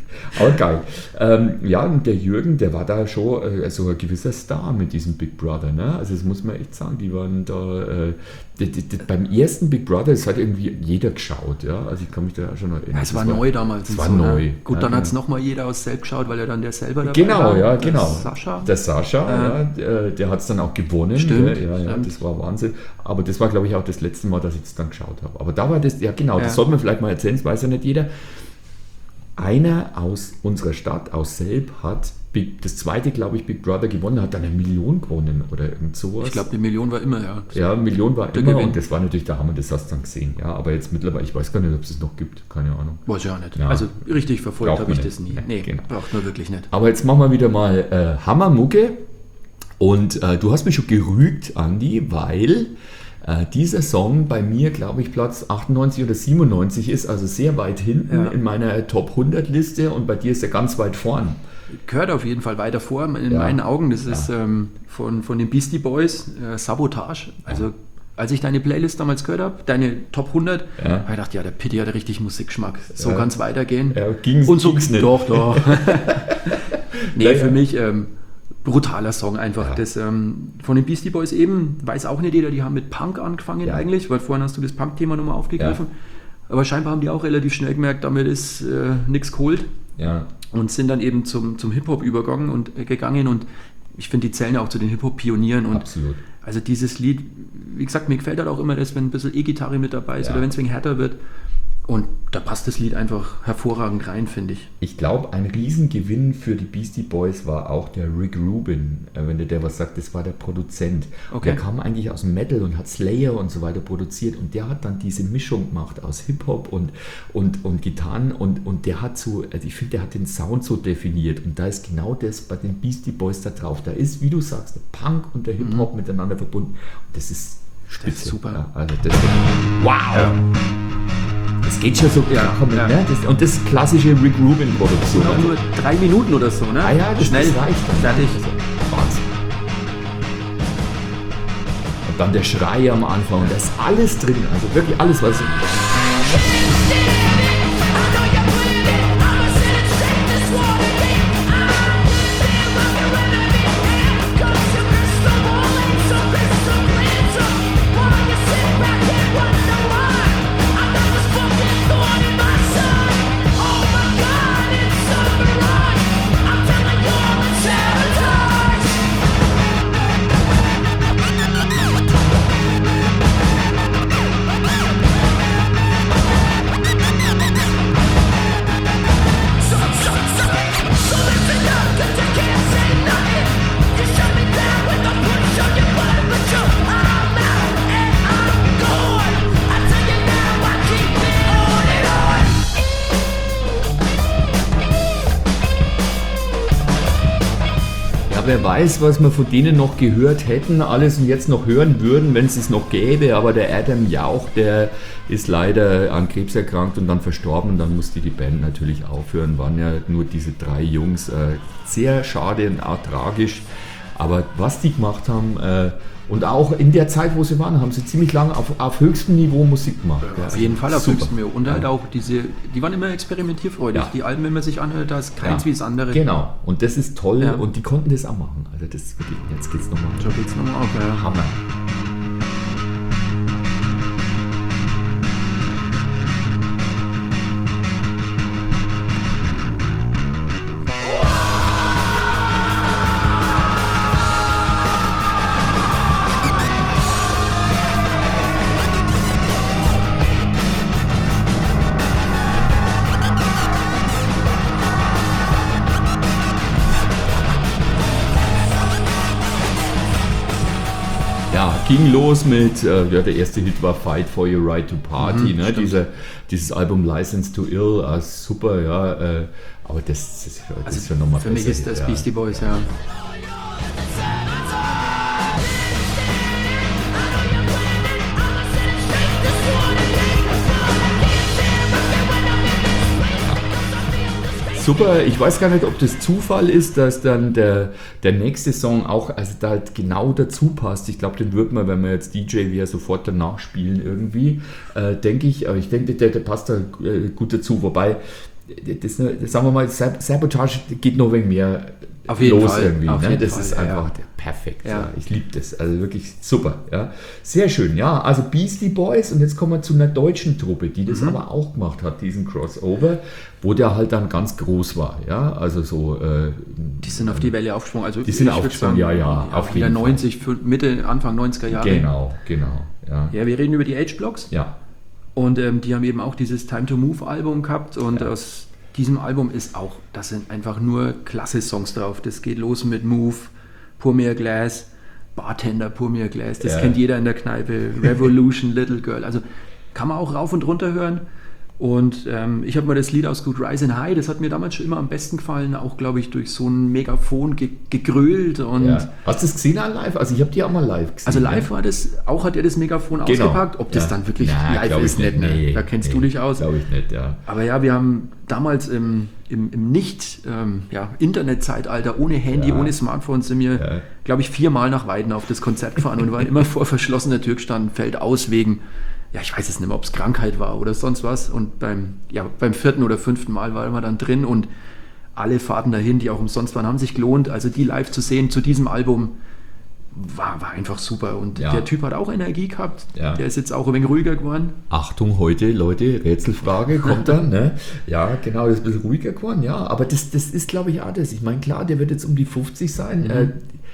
Speaker 2: Aber geil. Ja, und der Jürgen, der war da schon so ein gewisser Star mit diesem Big Brother. Ne? Also das muss man echt sagen, die waren da... beim ersten Big Brother, das hat irgendwie jeder geschaut. Ja? Also ich kann mich da schon noch erinnern.
Speaker 3: Ja, es war neu damals.
Speaker 2: Es war neu.
Speaker 3: Ne? Gut, dann
Speaker 2: ja,
Speaker 3: hat es nochmal jeder aus Selb geschaut, weil er dann der selber dabei
Speaker 2: genau,
Speaker 3: war.
Speaker 2: Ja,
Speaker 3: der
Speaker 2: genau.
Speaker 3: Sascha.
Speaker 2: Der Sascha, der hat es dann auch gewonnen.
Speaker 3: Stimmt,
Speaker 2: ja,
Speaker 3: stimmt.
Speaker 2: Das war Wahnsinn. Aber das war, glaube ich, auch das letzte Mal, dass ich es dann geschaut habe. Aber da war das, ja genau, das sollte man vielleicht mal erzählen, das weiß ja nicht jeder. Einer aus unserer Stadt, aus Selb, hat das zweite, glaube ich, Big Brother gewonnen, hat dann 1 Million gewonnen oder irgend sowas.
Speaker 3: Ich glaube, die Million war immer, ja.
Speaker 2: Ja, 1 Million war
Speaker 3: der
Speaker 2: immer
Speaker 3: Gewinn.
Speaker 2: und das war natürlich der Hammer, das hast du dann gesehen. Ja, aber jetzt mittlerweile, ich weiß gar nicht, ob es es noch gibt, keine Ahnung.
Speaker 3: Weiß ich auch nicht.
Speaker 2: Ja.
Speaker 3: Also richtig verfolgt
Speaker 2: Braucht
Speaker 3: habe ich
Speaker 2: man
Speaker 3: das nie.
Speaker 2: nicht.
Speaker 3: Nee,
Speaker 2: Genau.
Speaker 3: braucht man wirklich nicht.
Speaker 2: Aber jetzt machen wir wieder mal Hammermucke und du hast mich schon gerügt, Andi, weil dieser Song bei mir, glaube ich, Platz 98 oder 97 ist, also sehr weit hinten in meiner Top 100 Liste und bei dir ist er ganz weit vorn.
Speaker 3: Gehört auf jeden Fall weiter vor, in meinen Augen. Das ist von den Beastie Boys, Sabotage. Also als ich deine Playlist damals gehört habe, deine Top 100, habe ich gedacht, ja, der Pitti hat richtig Musikgeschmack. So kann es weitergehen.
Speaker 2: Ja,
Speaker 3: und so
Speaker 2: ging's nicht.
Speaker 3: Doch. Nee,
Speaker 2: Naja.
Speaker 3: für mich brutaler Song einfach. Das, von den Beastie Boys eben, weiß auch nicht jeder, die haben mit Punk angefangen eigentlich, weil vorhin hast du das Punk-Thema nochmal aufgegriffen. Aber scheinbar haben die auch relativ schnell gemerkt, damit ist nichts geholt.
Speaker 2: Ja.
Speaker 3: Und sind dann eben zum Hip-Hop gegangen und ich finde, die zählen ja auch zu den Hip-Hop-Pionieren. Und
Speaker 2: Absolut.
Speaker 3: also dieses Lied, wie gesagt, mir gefällt halt auch immer das, wenn ein bisschen E-Gitarre mit dabei ist oder wenn es wegen härter wird. Und da passt das Lied einfach hervorragend rein, finde ich.
Speaker 2: Ich glaube, ein Riesengewinn für die Beastie Boys war auch der Rick Rubin, wenn der was sagt, das war der Produzent.
Speaker 3: Okay.
Speaker 2: Der kam eigentlich aus dem Metal und hat Slayer und so weiter produziert und der hat dann diese Mischung gemacht aus Hip-Hop und Gitarren und der hat so, also ich finde, der hat den Sound so definiert und da ist genau das bei den Beastie Boys da drauf. Da ist, wie du sagst, der Punk und der Hip-Hop miteinander verbunden und das ist spitze.
Speaker 3: Das ist super.
Speaker 2: Ja, also das, wow! Ja. Das geht schon so ne? Und das ist klassische Rick Rubin-Produktion.
Speaker 3: Auch nur 3 Minuten oder so, ne?
Speaker 2: Ja, das
Speaker 3: Schnell,
Speaker 2: reicht dann.
Speaker 3: fertig.
Speaker 2: Also, Wahnsinn. Und dann der Schrei am Anfang und da ist alles drin, also wirklich alles, was... Wer weiß, was wir von denen noch gehört hätten, alles und jetzt noch hören würden, wenn es es noch gäbe. Aber der Adam Jauch, der ist leider an Krebs erkrankt und dann verstorben. Und dann musste die Band natürlich aufhören. Waren ja nur diese 3 Jungs. Sehr schade und auch tragisch. Aber was die gemacht haben, und auch in der Zeit, wo sie waren, haben sie ziemlich lange auf höchstem Niveau Musik gemacht.
Speaker 3: Ja, auf jeden Fall auf
Speaker 2: super.
Speaker 3: höchstem Niveau. Und halt auch die waren immer experimentierfreudig.
Speaker 2: Ja.
Speaker 3: Die Alben, wenn man sich anhört, da ist keins wie das andere.
Speaker 2: Genau, und das ist toll
Speaker 3: Ja.
Speaker 2: und die konnten das auch machen. Also das ist wirklich, jetzt geht's nochmal.
Speaker 3: So geht's nochmal auf. Ja.
Speaker 2: Hammer. Ging los mit, der erste Hit war Fight for Your Right to Party, ne? Dieses Album License to Ill, super, ja, aber das ist ja nochmal
Speaker 3: Für mich ist das Beastie Boys, ja.
Speaker 2: Super, ich weiß gar nicht, ob das Zufall ist, dass dann der nächste Song auch da halt genau dazu passt. Ich glaube, den wird man, wenn wir jetzt DJ wieder sofort danach spielen irgendwie, denke ich. Aber ich denke, der passt da gut dazu. Wobei, das sagen wir mal, Sabotage geht noch wegen mehr
Speaker 3: Auf jeden
Speaker 2: los
Speaker 3: Fall,
Speaker 2: irgendwie.
Speaker 3: auf
Speaker 2: Ne?
Speaker 3: jeden
Speaker 2: Das
Speaker 3: Fall,
Speaker 2: ist
Speaker 3: ja,
Speaker 2: einfach
Speaker 3: ja.
Speaker 2: perfekt.
Speaker 3: Ja.
Speaker 2: Ja. Ich liebe das. Also wirklich super. Ja. Sehr schön. Ja, also Beastie Boys und jetzt kommen wir zu einer deutschen Truppe, die das aber auch gemacht hat, diesen Crossover, wo der halt dann ganz groß war. Ja, also so.
Speaker 3: Die sind auf die Welle aufgesprungen. Also
Speaker 2: Die sind
Speaker 3: ich würd
Speaker 2: aufgesprungen,
Speaker 3: sagen,
Speaker 2: ja, auf
Speaker 3: in der
Speaker 2: jeden
Speaker 3: 90, Mitte, Anfang 90er Jahre.
Speaker 2: Genau. Ja.
Speaker 3: Ja, wir reden über die H-Blocks.
Speaker 2: Ja.
Speaker 3: Und die haben eben auch dieses Time to Move Album gehabt und aus diesem Album ist auch, da sind einfach nur klasse Songs drauf. Das geht los mit Move, Pour Me a Glass, Bartender, Pour Me a Glass, das kennt jeder in der Kneipe, Revolution, Little Girl, also kann man auch rauf und runter hören. Und ich habe mir das Lied aus Good Rise and High, das hat mir damals schon immer am besten gefallen, auch glaube ich durch so ein Megafon gegrölt. Und
Speaker 2: Ja. Hast du das gesehen live? Also ich habe die auch mal live gesehen.
Speaker 3: also live war das, auch hat er das Megafon ausgepackt, ob das
Speaker 2: Ja.
Speaker 3: dann wirklich
Speaker 2: Na,
Speaker 3: live
Speaker 2: glaub ich
Speaker 3: ist, nicht, ne?
Speaker 2: Nee,
Speaker 3: Da kennst du dich aus.
Speaker 2: Glaube ich nicht, ja.
Speaker 3: Aber ja, wir haben damals im Internetzeitalter ohne Handy, ohne Smartphone sind wir, glaube ich, 4-mal nach Weiden auf das Konzert gefahren und waren immer vor verschlossener Tür gestanden, fällt aus wegen, ja, ich weiß es nicht mehr, ob es Krankheit war oder sonst was. Und beim 4. oder 5. Mal waren wir dann drin und alle Fahrten dahin, die auch umsonst waren, haben sich gelohnt. Also die live zu sehen zu diesem Album war einfach super. Und
Speaker 2: Ja.
Speaker 3: der Typ hat auch Energie gehabt.
Speaker 2: Ja.
Speaker 3: Der ist jetzt auch ein wenig ruhiger geworden.
Speaker 2: Achtung, heute, Leute, Rätselfrage kommt dann, ne? Ja, genau, das ist ein bisschen ruhiger geworden, ja. Aber das ist, glaube ich, auch das. Ich meine, klar, der wird jetzt um die 50 sein.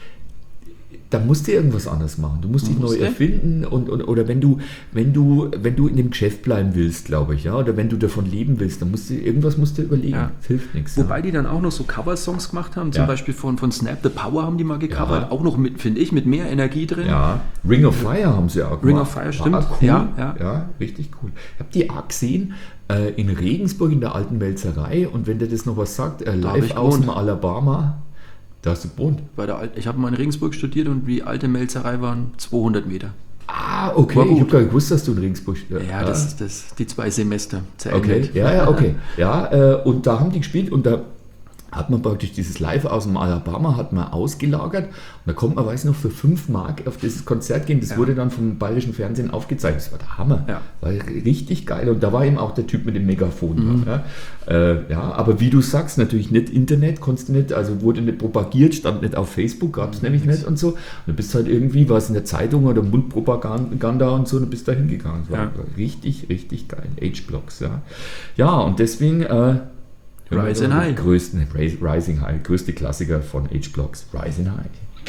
Speaker 2: Da musst du irgendwas anderes machen. Du musst dich neu erfinden oder wenn du in dem Geschäft bleiben willst, glaube ich, ja, oder wenn du davon leben willst, dann musst du überlegen.
Speaker 3: Ja.
Speaker 2: Das hilft nichts.
Speaker 3: Wobei die dann auch noch so Cover-Songs gemacht haben, zum
Speaker 2: Ja.
Speaker 3: Beispiel von Snap the Power haben die mal gecovert,
Speaker 2: Ja.
Speaker 3: auch noch mit, finde ich, mit mehr Energie drin.
Speaker 2: Ja, Ring of Fire haben sie auch gemacht.
Speaker 3: Ring of Fire, stimmt.
Speaker 2: War cool.
Speaker 3: Ja.
Speaker 2: Ja, richtig cool. Habt ihr auch gesehen, in Regensburg in der alten Melzerei, und wenn der das noch was sagt,
Speaker 3: hab
Speaker 2: live
Speaker 3: ich
Speaker 2: aus dem
Speaker 3: gewohnt.
Speaker 2: Alabama, da hast du gewohnt.
Speaker 3: Ich habe mal in Regensburg studiert und die alte Melzerei waren 200 Meter.
Speaker 2: Ah, okay.
Speaker 3: War gut.
Speaker 2: Ich habe gar nicht gewusst, dass du in Regensburg
Speaker 3: Ja, die 2 Semester zählen
Speaker 2: Okay,
Speaker 3: nicht.
Speaker 2: ja, okay. Ja, und da haben die gespielt und da hat man praktisch dieses Live aus dem Alabama hat man ausgelagert und da konnte man, weiß ich noch, für 5 Mark auf dieses Konzert gehen. Das wurde dann vom Bayerischen Fernsehen aufgezeichnet. Das war der Hammer.
Speaker 3: Ja.
Speaker 2: War richtig geil und da war eben auch der Typ mit dem Megafon. Ja, aber wie du sagst, natürlich nicht Internet, konntest du nicht, also wurde nicht propagiert, stand nicht auf Facebook, gab es nämlich nicht und so. Und du bist halt irgendwie, was in der Zeitung oder Mundpropaganda und so, und du bist da hingegangen. Das war richtig geil. H-Blocks, ja. Ja, und deswegen
Speaker 3: Rise and High.
Speaker 2: Rising High, größte Klassiker von H-Blocks, Rising High.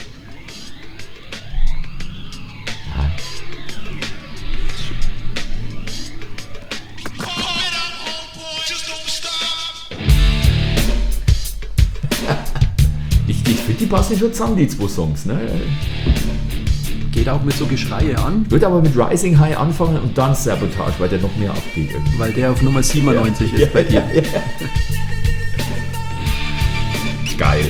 Speaker 2: Ja. Ich finde, die passen schon zusammen, die 2 Songs. Ne?
Speaker 3: Geht auch mit so Geschreie an,
Speaker 2: Würde aber mit Rising High anfangen und dann Sabotage, weil der noch mehr abgeht. Irgendwie.
Speaker 3: weil der auf Nummer 97 ist bei dir.
Speaker 2: Geil.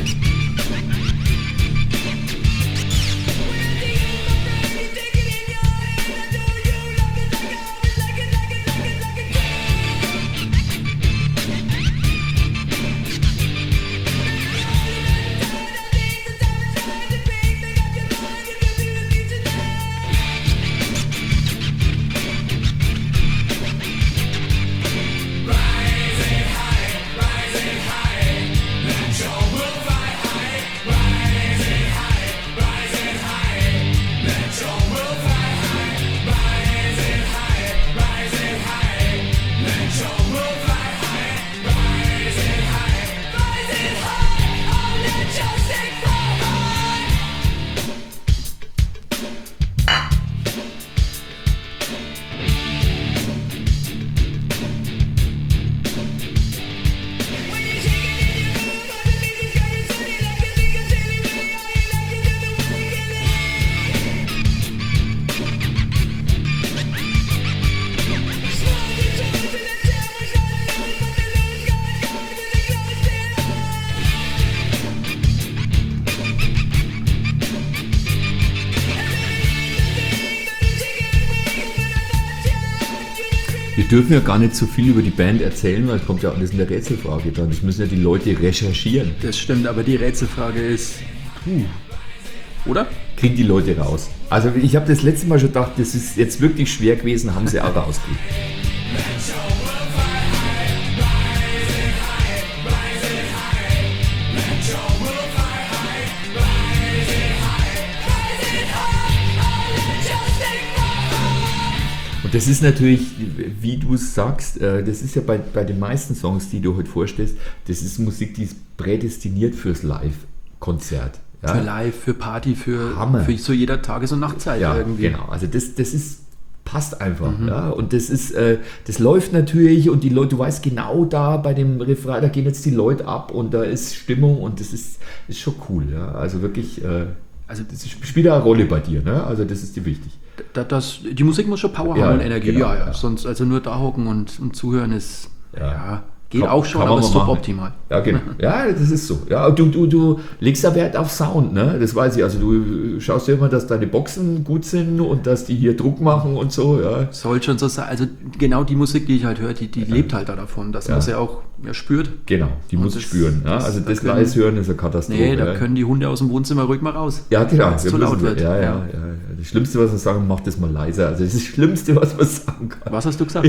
Speaker 2: Wir dürfen ja gar nicht so viel über die Band erzählen, weil es kommt ja alles in der Rätselfrage dann. Das müssen ja die Leute recherchieren.
Speaker 3: Das stimmt, aber die Rätselfrage ist, oder?
Speaker 2: Kriegen die Leute raus. Also ich habe das letzte Mal schon gedacht, das ist jetzt wirklich schwer gewesen, haben sie auch rausgekriegt. das ist natürlich, wie du es sagst, das ist ja bei den meisten Songs, die du heute vorstellst, das ist Musik, die ist prädestiniert fürs Live-Konzert. Ja?
Speaker 3: Für Live, für Party, für so jeder Tages- und Nachtzeit irgendwie.
Speaker 2: Genau, also das ist passt einfach, ja, und das läuft natürlich und die Leute, du weißt genau da bei dem Refrain, da gehen jetzt die Leute ab und da ist Stimmung und das ist schon cool, ja, also wirklich, also das spielt eine Rolle bei dir, ne, also das ist dir wichtig.
Speaker 3: Die Musik muss schon Power haben und Energie,
Speaker 2: genau,
Speaker 3: ja, sonst also nur da hocken und zuhören ist, geht auch schon,
Speaker 2: kann
Speaker 3: aber
Speaker 2: man
Speaker 3: ist
Speaker 2: machen.
Speaker 3: suboptimal.
Speaker 2: Ja, genau. Ja, das ist so. Ja, du legst ja Wert auf Sound, ne? Das weiß ich. Also du schaust ja immer, dass deine Boxen gut sind und dass die hier Druck machen und so, ja.
Speaker 3: Soll schon so sein. Also genau die Musik, die ich halt höre, die lebt halt da davon, dass man sie auch spürt.
Speaker 2: Genau, die muss ich spüren. Ja? Also das leise hören ist eine Katastrophe.
Speaker 3: Nee, da können die Hunde aus dem Wohnzimmer ruhig mal raus.
Speaker 2: Ja, genau.
Speaker 3: Wenn es zu laut wird.
Speaker 2: Ja. Das Schlimmste, was wir sagen, mach das mal leiser. Also das ist das Schlimmste, was man sagen kann.
Speaker 3: Was hast du gesagt?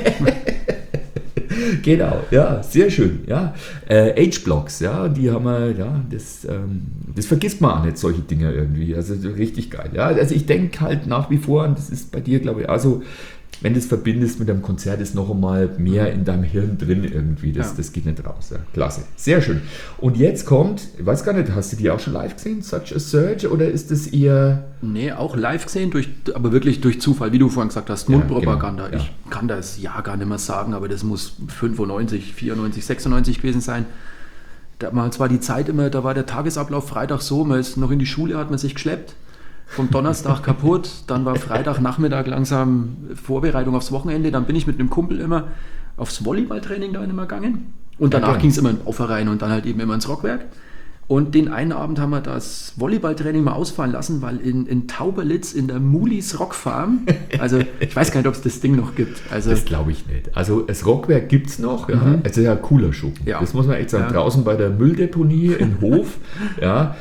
Speaker 2: Genau, ja, sehr schön. Ja. H-Blocks, ja, die haben wir, ja, das vergisst man auch nicht, solche Dinge irgendwie. Also richtig geil. Ja. Also ich denke halt nach wie vor, und das ist bei dir, glaube ich, also wenn du es verbindest mit einem Konzert, ist noch einmal mehr in deinem Hirn drin irgendwie. Das geht nicht raus. Ja. Klasse. Sehr schön. Und jetzt kommt, ich weiß gar nicht, hast du die auch schon live gesehen, Such a Surge, oder ist das eher...
Speaker 3: Nee, auch live gesehen, aber wirklich durch Zufall, wie du vorhin gesagt hast, Mundpropaganda.
Speaker 2: Genau, ja.
Speaker 3: Ich kann das Jahr gar nicht mehr sagen, aber das muss 95, 94, 96 gewesen sein. Damals war die Zeit immer, da war der Tagesablauf Freitag so, man ist noch in die Schule, hat man sich geschleppt. Vom Donnerstag kaputt, dann war Freitagnachmittag langsam Vorbereitung aufs Wochenende, dann bin ich mit einem Kumpel immer aufs Volleyballtraining da immer gegangen und danach ging es immer in den Aufverein und dann halt eben immer ins Rockwerk. Und den einen Abend haben wir das Volleyballtraining mal ausfallen lassen, weil in Tauberlitz in der Mulis Rockfarm, also ich weiß gar nicht, ob es das Ding noch gibt. Also,
Speaker 2: das glaube ich nicht. Also das Rockwerk gibt es noch, ja. Also ja, cooler Schuppen. Ja. Das muss man echt sagen. Ja. Draußen bei der Mülldeponie im Hof, ja,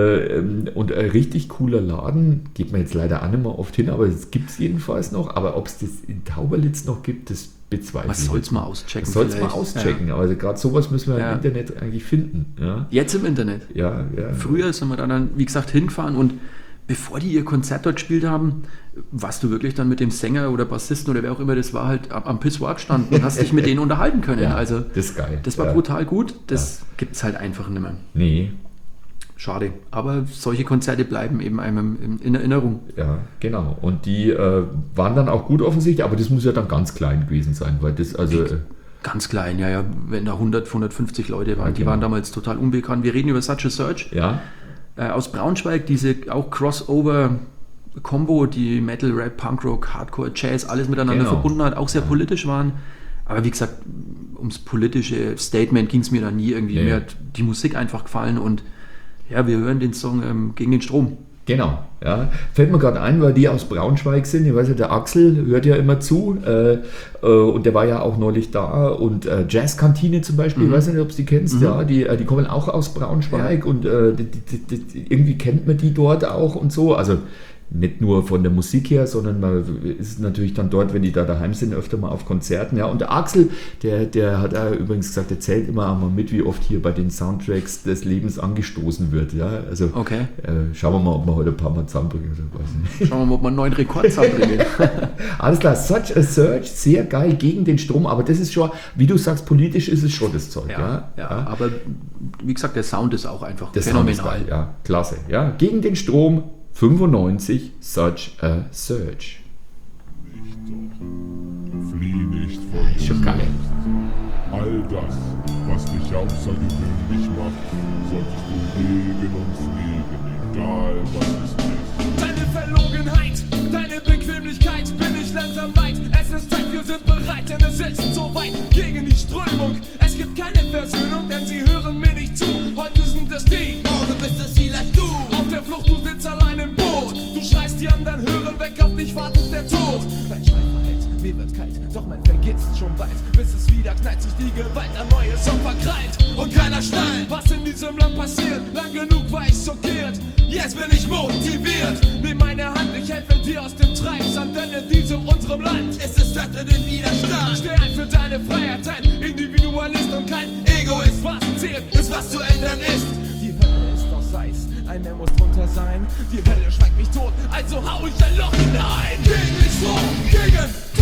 Speaker 2: und ein richtig cooler Laden, geht man jetzt leider auch nicht mehr oft hin, aber es gibt es jedenfalls noch. Aber ob es das in Tauberlitz noch gibt, das bezweifle ich.
Speaker 3: Man soll es mal auschecken.
Speaker 2: Man soll es mal auschecken, aber also gerade sowas müssen wir im Internet eigentlich finden. Ja.
Speaker 3: Jetzt im Internet.
Speaker 2: Ja.
Speaker 3: Früher sind wir dann, wie gesagt, hingefahren und bevor die ihr Konzert dort gespielt haben, warst du wirklich dann mit dem Sänger oder Bassisten oder wer auch immer das war, halt am Pissoir gestanden und hast dich mit denen unterhalten können.
Speaker 2: Ja,
Speaker 3: also
Speaker 2: das ist geil.
Speaker 3: Das war brutal gut, das gibt es halt einfach nicht mehr.
Speaker 2: Nee.
Speaker 3: Schade, aber solche Konzerte bleiben eben einem in Erinnerung.
Speaker 2: Ja, genau. Und die waren dann auch gut offensichtlich, aber das muss ja dann ganz klein gewesen sein, weil das also...
Speaker 3: Ganz klein, ja, wenn da 100, 150 Leute waren, die waren damals total unbekannt. Wir reden über Such a Surge.
Speaker 2: Ja.
Speaker 3: Aus Braunschweig, diese auch Crossover-Kombo, die Metal, Rap, Punkrock, Hardcore, Jazz, alles miteinander verbunden hat, auch sehr politisch waren. Aber wie gesagt, ums politische Statement ging es mir da nie irgendwie. Mir hat die Musik einfach gefallen und ja, wir hören den Song Gegen den Strom.
Speaker 2: Genau, ja. Fällt mir gerade ein, weil die aus Braunschweig sind. Ich weiß ja, der Axel hört ja immer zu und der war ja auch neulich da. Und Jazzkantine zum Beispiel, ich weiß nicht, ob du die kennst, ja, die kommen auch aus Braunschweig und irgendwie kennt man die dort auch und so. Also nicht nur von der Musik her, sondern man ist natürlich dann dort, wenn die da daheim sind, öfter mal auf Konzerten. Ja. Und der Axel, der hat ja übrigens gesagt, der zählt immer einmal mit, wie oft hier bei den Soundtracks des Lebens angestoßen wird. Ja. Also schauen wir mal, ob wir heute ein paar Mal zusammenbringen.
Speaker 3: Schauen wir mal, ob wir einen neuen Rekord zusammenbringen.
Speaker 2: Alles klar, Such a Surge, sehr geil, gegen den Strom, aber das ist schon, wie du sagst, politisch ist es schon das Zeug.
Speaker 3: Ja, aber wie gesagt, der Sound ist auch einfach
Speaker 2: das
Speaker 3: phänomenal.
Speaker 2: Sound ist geil, ja, klasse. Ja. Gegen den Strom, 95, Such a Surge.
Speaker 9: Flieh nicht von dir.
Speaker 2: Schon geil.
Speaker 9: All das, was dich außergewöhnlich macht, solltest du hegen und pflegen, egal was es ist.
Speaker 8: Deine Verlogenheit, deine Bequemlichkeit, bin ich langsam weit. Es ist Zeit, wir sind bereit, denn es ist so weit gegen die Strömung. Es gibt keine Versöhnung, denn sie hören mir nicht zu. Heute sind es die, morgen bist es vielleicht du. Auf der Flucht, du sitzt allein im Boot. Du schreist, die anderen hören weg, auf dich wartet der Tod. Dein Schrei verhält, mir wird kalt, doch man vergisst schon bald, bis es wieder knallt, sich die Gewalt an neues Opfer krallt. Und keiner schnallt, was in diesem Land passiert. Lang genug war ich schockiert, jetzt bin ich motiviert. Nimm meine Hand, ich helfe dir aus dem Treibsand, denn in diesem unserem Land ist es statt in den Widerstand. Steh ein für deine Freiheit, ein Individualist und kein Egoist. Was zählt, ist was zu ändern ist. Die Hölle ist aus Eis, ein Meer muss drunter sein. Die Hölle schweigt mich tot, also hau ich ein Loch hinein. Gegen den Strom, gegen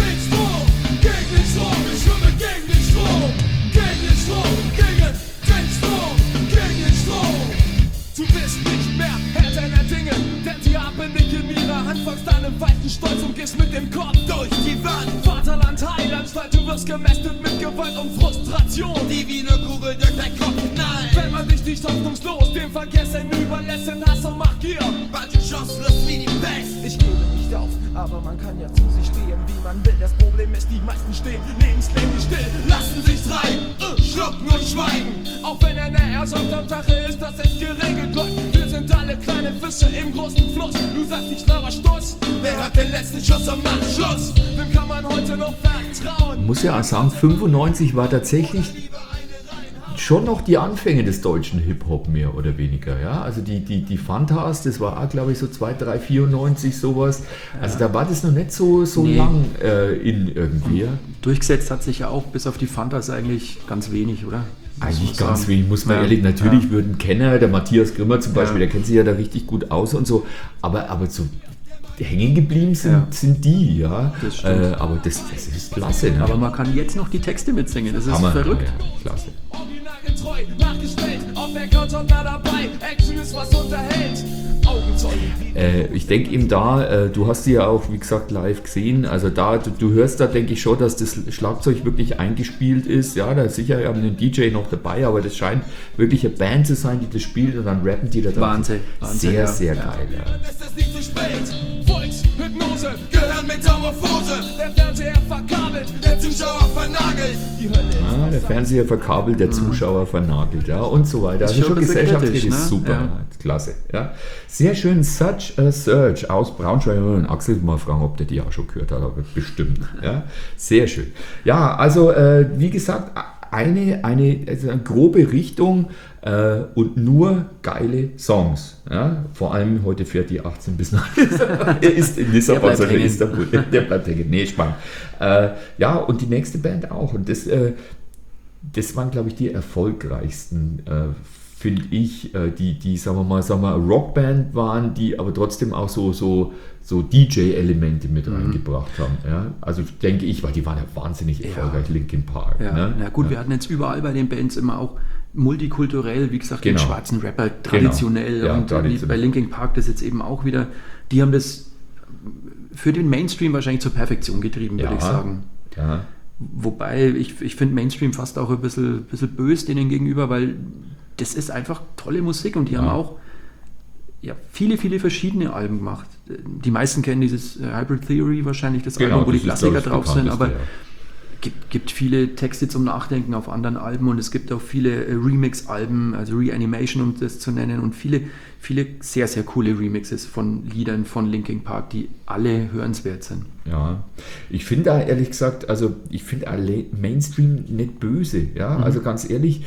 Speaker 8: Strom, ich schwimme gegen den Strom. Gegen den Strom, gegen den Strom, gegen den Strom. Du bist nicht mehr Herr deiner Dinge, denn sie haben dich in ihrer Hand, folgst deinem weiten Stolz und gehst mit dem Kopf durch die Wand. Vaterland, Heilanstalt, du wirst gemästet mit Gewalt und Frustration, die wie eine Kugel durch dein Kopf knallt. Wenn man dich nicht hoffnungslos dem Vergessen überlässt, in Hass und Macht-Gier, bald du chancenlos wie die Pest. Ich gebe nicht auf, aber man kann ja zu sich stehen, wie man will. Das Problem ist, die meisten stehen lebenslänglich still, lassen sich treiben, schlucken und schweigen. Auch wenn eine Airsoft am Tache ist, dass es geregelt läuft. Wir sind alle kleine Fische im großen Fluss. Du sagst nicht schlauer Stoß. Wer hat den letzten Schuss und macht Schluss? Wem kann man heute noch vertrauen?
Speaker 2: Ich muss ja auch sagen, 95 war tatsächlich schon noch die Anfänge des deutschen Hip-Hop mehr oder weniger. Ja? Also die Fantas, das war auch, glaube ich, so 2, 3, 94 sowas. Also da war das noch nicht so lang in irgendwie. Ja?
Speaker 3: Durchgesetzt hat sich ja auch bis auf die Fantas eigentlich ganz wenig, oder?
Speaker 2: Eigentlich ganz wenig, muss man ehrlich, natürlich würden Kenner, der Matthias Grimmer zum Beispiel, der kennt sich ja da richtig gut aus und so, aber so hängen geblieben sind die, ja.
Speaker 3: Das stimmt.
Speaker 2: Aber das ist klasse. Ne?
Speaker 3: Aber man kann jetzt noch die Texte mitsingen, das ist
Speaker 2: Hammer.
Speaker 3: verrückt.
Speaker 2: Ja, klasse.
Speaker 8: Treu, nachgestellt, auf der Couch und da dabei. Action ist was unterhält. Augenzeugen.
Speaker 2: Ich denke eben da, du hast sie ja auch, wie gesagt, live gesehen. Also da, du hörst da, denke ich schon, dass das Schlagzeug wirklich eingespielt ist. Ja, da ist sicher einen DJ noch dabei, aber das scheint wirklich eine Band zu sein, die das spielt und dann rappen die da drauf.
Speaker 3: Wahnsinn.
Speaker 2: Sehr, sehr geil. Ja.
Speaker 8: Es ist nicht zu spät. Volkshypnose, Gehirnmetamorphose. Der Fernseher verkabelt, der Zuschauer vernagelt. Die Hölle.
Speaker 2: Der Fernseher verkabelt, der Zuschauer vernagelt, ja, und so weiter. Also schon gesellschaftlich ist super,
Speaker 3: Ja.
Speaker 2: Klasse. Ja. Sehr schön, Such a Search aus Braunschweig. Und Axel mal fragen, ob der die auch schon gehört hat, aber bestimmt. Ja. Sehr schön. Ja, also wie gesagt, eine grobe Richtung und nur geile Songs. Ja? Vor allem heute fährt die 18 bis nach. Er ist in Lissabon, also in Istanbul. Der bleibt hängen. Nee, spannend. Ja, und die nächste Band auch. Und das waren, glaube ich, die erfolgreichsten, finde ich, die sagen wir mal, Rockband waren, die aber trotzdem auch so DJ-Elemente mit reingebracht haben. Ja? Also denke ich, weil die waren ja wahnsinnig erfolgreich, Linkin Park.
Speaker 3: Ja,
Speaker 2: ne?
Speaker 3: Na gut, wir hatten jetzt überall bei den Bands immer auch multikulturell, wie gesagt,
Speaker 2: Genau.
Speaker 3: den schwarzen Rapper traditionell
Speaker 2: Genau. Ja,
Speaker 3: und
Speaker 2: traditionell.
Speaker 3: bei Linkin Park das jetzt eben auch wieder, die haben das für den Mainstream wahrscheinlich zur Perfektion getrieben, würde ich sagen.
Speaker 2: Ja.
Speaker 3: Wobei ich finde Mainstream fast auch ein bisschen böse denen gegenüber, weil das ist einfach tolle Musik und die haben auch viele, viele verschiedene Alben gemacht. Die meisten kennen dieses Hybrid Theory wahrscheinlich, das Album, wo die Klassiker drauf sind, aber gibt viele Texte zum Nachdenken auf anderen Alben und es gibt auch viele Remix-Alben, also Reanimation, um das zu nennen, und viele sehr, sehr coole Remixes von Liedern von Linkin Park, die alle hörenswert sind.
Speaker 2: Ja, ich finde da ehrlich gesagt, also ich finde Mainstream nicht böse, ja, also ganz ehrlich,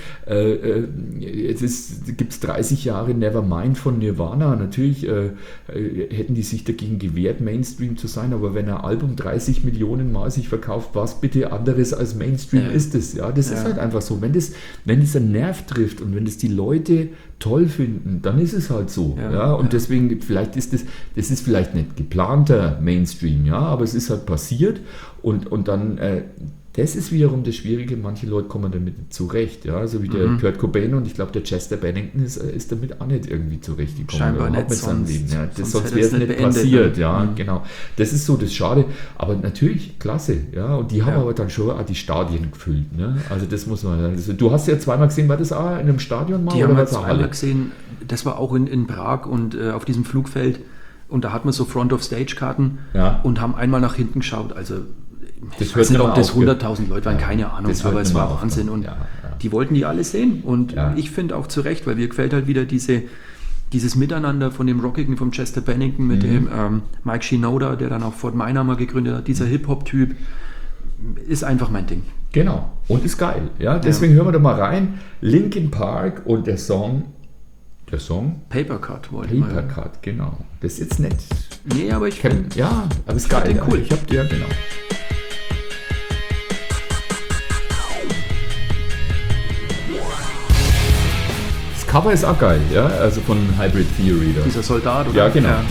Speaker 2: jetzt gibt es 30 Jahre Nevermind von Nirvana, natürlich hätten die sich dagegen gewehrt, Mainstream zu sein, aber wenn ein Album 30 Millionen Mal sich verkauft, was bitte anderes als Mainstream ist es, ja, das ist halt einfach so, wenn das einen Nerv trifft und wenn das die Leute toll finden, dann ist es halt so, ja, und deswegen, vielleicht ist das ist vielleicht nicht geplanter Mainstream, ja, aber es ist halt passiert und dann, das ist wiederum das Schwierige, manche Leute kommen damit nicht zurecht, ja, so wie der Kurt Cobain und ich glaube der Chester Bennington ist damit auch nicht irgendwie zurechtgekommen.
Speaker 3: Scheinbar nicht,
Speaker 2: mit seinem Leben, ja. Sonst
Speaker 3: hätte
Speaker 2: wäre es
Speaker 3: es
Speaker 2: nicht
Speaker 3: nicht beendet,
Speaker 2: passiert,
Speaker 3: ne?
Speaker 2: ja, genau. Das ist so das Schade, aber natürlich klasse, ja, und die haben aber dann schon auch die Stadien gefüllt, ne, also das muss man, also, du hast ja zweimal gesehen, war das auch in einem Stadion mal?
Speaker 3: Die
Speaker 2: oder
Speaker 3: haben wir
Speaker 2: war's auch
Speaker 3: zweimal
Speaker 2: alle?
Speaker 3: gesehen, das war auch in Prag und auf diesem Flugfeld und da hatten wir so Front-of-Stage-Karten und haben einmal nach hinten geschaut, also ich weiß nicht, ob das 100.000 Leute waren, keine Ahnung, aber es war Wahnsinn und die wollten die alle sehen und ich finde auch zu Recht, weil mir gefällt halt wieder dieses Miteinander von dem Rockigen, vom Chester Bennington mit dem Mike Shinoda, der dann auch Fort Minor mal gegründet hat, dieser Hip-Hop-Typ, ist einfach mein Ding.
Speaker 2: Genau, und ist geil, ja, deswegen hören wir da mal rein, Linkin Park und der Song
Speaker 3: Paper Cut
Speaker 2: Paper Cut, genau. Das ist jetzt nett.
Speaker 3: Nee, aber ich finde...
Speaker 2: Ja, aber ist geil.
Speaker 3: Den cool.
Speaker 2: Ja, genau. Das Cover ist auch geil, ja, also von Hybrid Theory. Da.
Speaker 3: Dieser Soldat, oder?
Speaker 2: Ja, genau.
Speaker 3: Ja.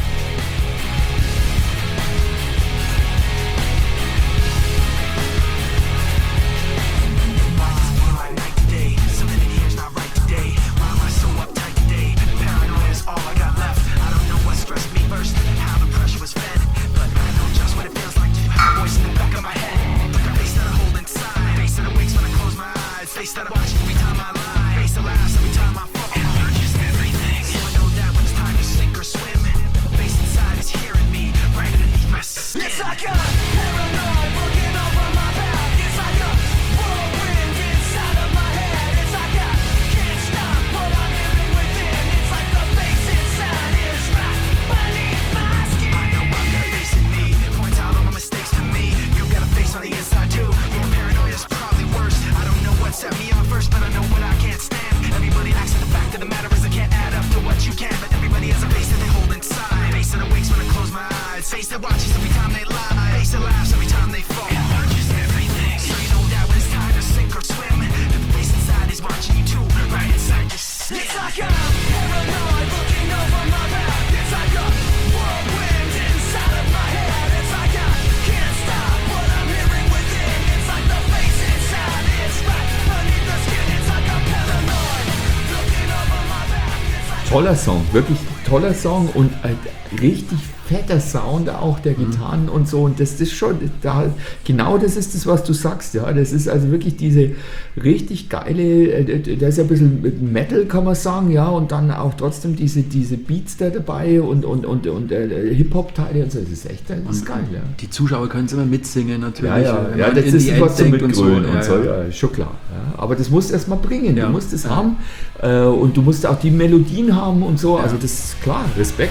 Speaker 8: to watch us every time they lie. Face and laughs every time they fall. And watches everything. So you know that when it's time to sink or swim, that the face inside is watching you too, right inside your skin. It's like a paranoid looking over my back. It's like a whirlwind inside of my head. It's like I can't stop what I'm hearing within. It's like the face inside. It's right beneath the skin. It's like a paranoid looking over my back. It's like
Speaker 2: Toller Song, wirklich toller Song und richtig fetter Sound auch der Gitarren und so, und das ist schon, genau das ist das, was du sagst, ja, das ist also wirklich diese richtig geile, da ist ja ein bisschen Metal, kann man sagen, ja, und dann auch trotzdem diese Beats da dabei und Hip-Hop-Teile und so, das ist echt, das ist geil, ja.
Speaker 3: Die Zuschauer können es immer mitsingen natürlich.
Speaker 2: Ja, das ist was zum Mitgrölen und so,
Speaker 3: ja.
Speaker 2: ja, schon klar. Ja. Aber das musst du erstmal bringen,
Speaker 3: Ja.
Speaker 2: du musst es haben und du musst auch die Melodien haben und so, also das ist klar, Respekt.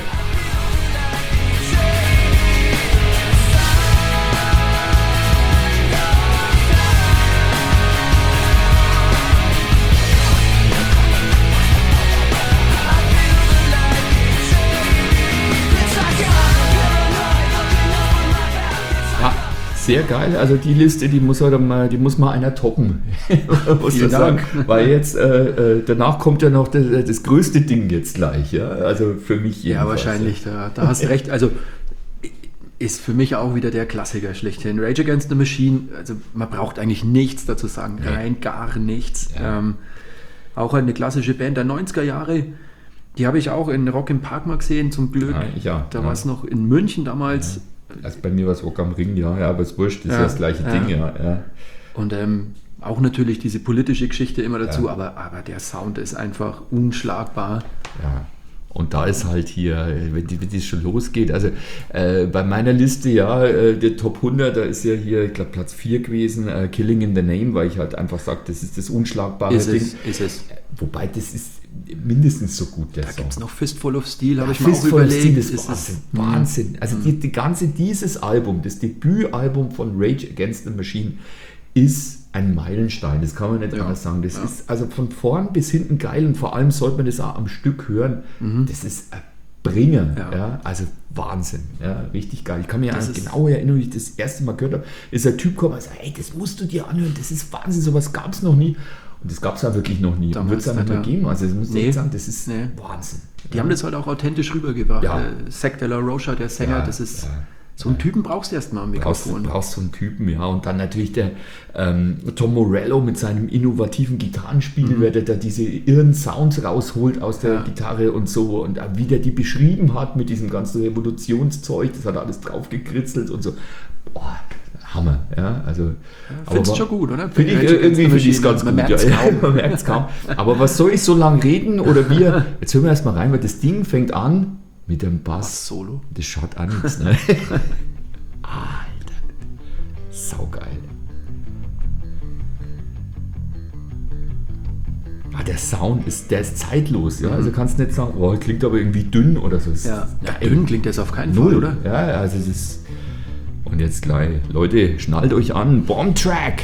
Speaker 2: Sehr geil, also die Liste, die muss mal einer toppen, muss man sagen, weil jetzt danach kommt ja noch das größte Ding jetzt gleich, ja, also für mich jedenfalls.
Speaker 3: Ja, wahrscheinlich, da hast du recht, also ist für mich auch wieder der Klassiker schlechthin. Rage Against the Machine, also man braucht eigentlich nichts dazu sagen, rein gar nichts.
Speaker 2: Ja.
Speaker 3: Auch eine klassische Band der 90er Jahre, die habe ich auch in Rock im Park mal gesehen, zum Glück. Da war es noch in München damals.
Speaker 2: Ja. Also bei mir war es Rock am Ring, ja, aber es ist wurscht, das ist ja das gleiche Ding, ja. Und
Speaker 3: auch natürlich diese politische Geschichte immer dazu, aber der Sound ist einfach unschlagbar.
Speaker 2: Ja. Und da ist halt hier, wenn das schon losgeht, also bei meiner Liste, der Top 100, da ist ja hier, ich glaube, Platz 4 gewesen, Killing in the Name, weil ich halt einfach sage, das ist das unschlagbare Ding.
Speaker 3: Ist es.
Speaker 2: Wobei, das ist mindestens so gut, der Song.
Speaker 3: Da gibt es noch Fistful of Steel, habe ich mir auch
Speaker 2: Fistful of Steel
Speaker 3: überlegt.
Speaker 2: ist Wahnsinn. Also dieses Album, das Debütalbum von Rage Against the Machine, ist ein Meilenstein, das kann man nicht anders sagen. Das ist also von vorn bis hinten geil, und vor allem sollte man das auch am Stück hören. Das ist ein Bringer, also Wahnsinn, richtig geil. Ich kann mich genau erinnern, wie ich das erste Mal gehört habe, ist ein Typ gekommen und sagt, hey, das musst du dir anhören, das ist Wahnsinn, sowas gab es noch nie. Und das gab es ja wirklich noch nie. Und wird es auch nicht mehr geben. Also das muss ich sagen, das ist Wahnsinn.
Speaker 3: Die haben das halt auch authentisch rübergebracht.
Speaker 2: Ja.
Speaker 3: Zack de la Rocha, der Sänger, das ist... So einen Typen brauchst du erstmal am Mikrofon.
Speaker 2: Brauchst so einen Typen, ja. Und dann natürlich der Tom Morello mit seinem innovativen Gitarrenspiel, wer da diese irren Sounds rausholt aus der Gitarre und so. Und wie der die beschrieben hat mit diesem ganzen Revolutionszeug, das hat alles drauf gekritzelt und so. Boah, Hammer, ja. Also,
Speaker 3: findest du schon gut, oder?
Speaker 2: Finde ich es ganz gut. Man merkt es kaum. Aber was soll ich so lange reden? Oder jetzt hören wir erstmal rein, weil das Ding fängt an mit dem Bass-Solo. Das schaut an nichts, ne? Alter. Saugeil. Der Sound ist zeitlos, ja. Also kannst du nicht sagen, klingt aber irgendwie dünn oder so.
Speaker 3: Dünn klingt das auf keinen Fall, oder?
Speaker 2: Ja, also es ist. Und jetzt gleich, Leute, schnallt euch an, Bomb-Track!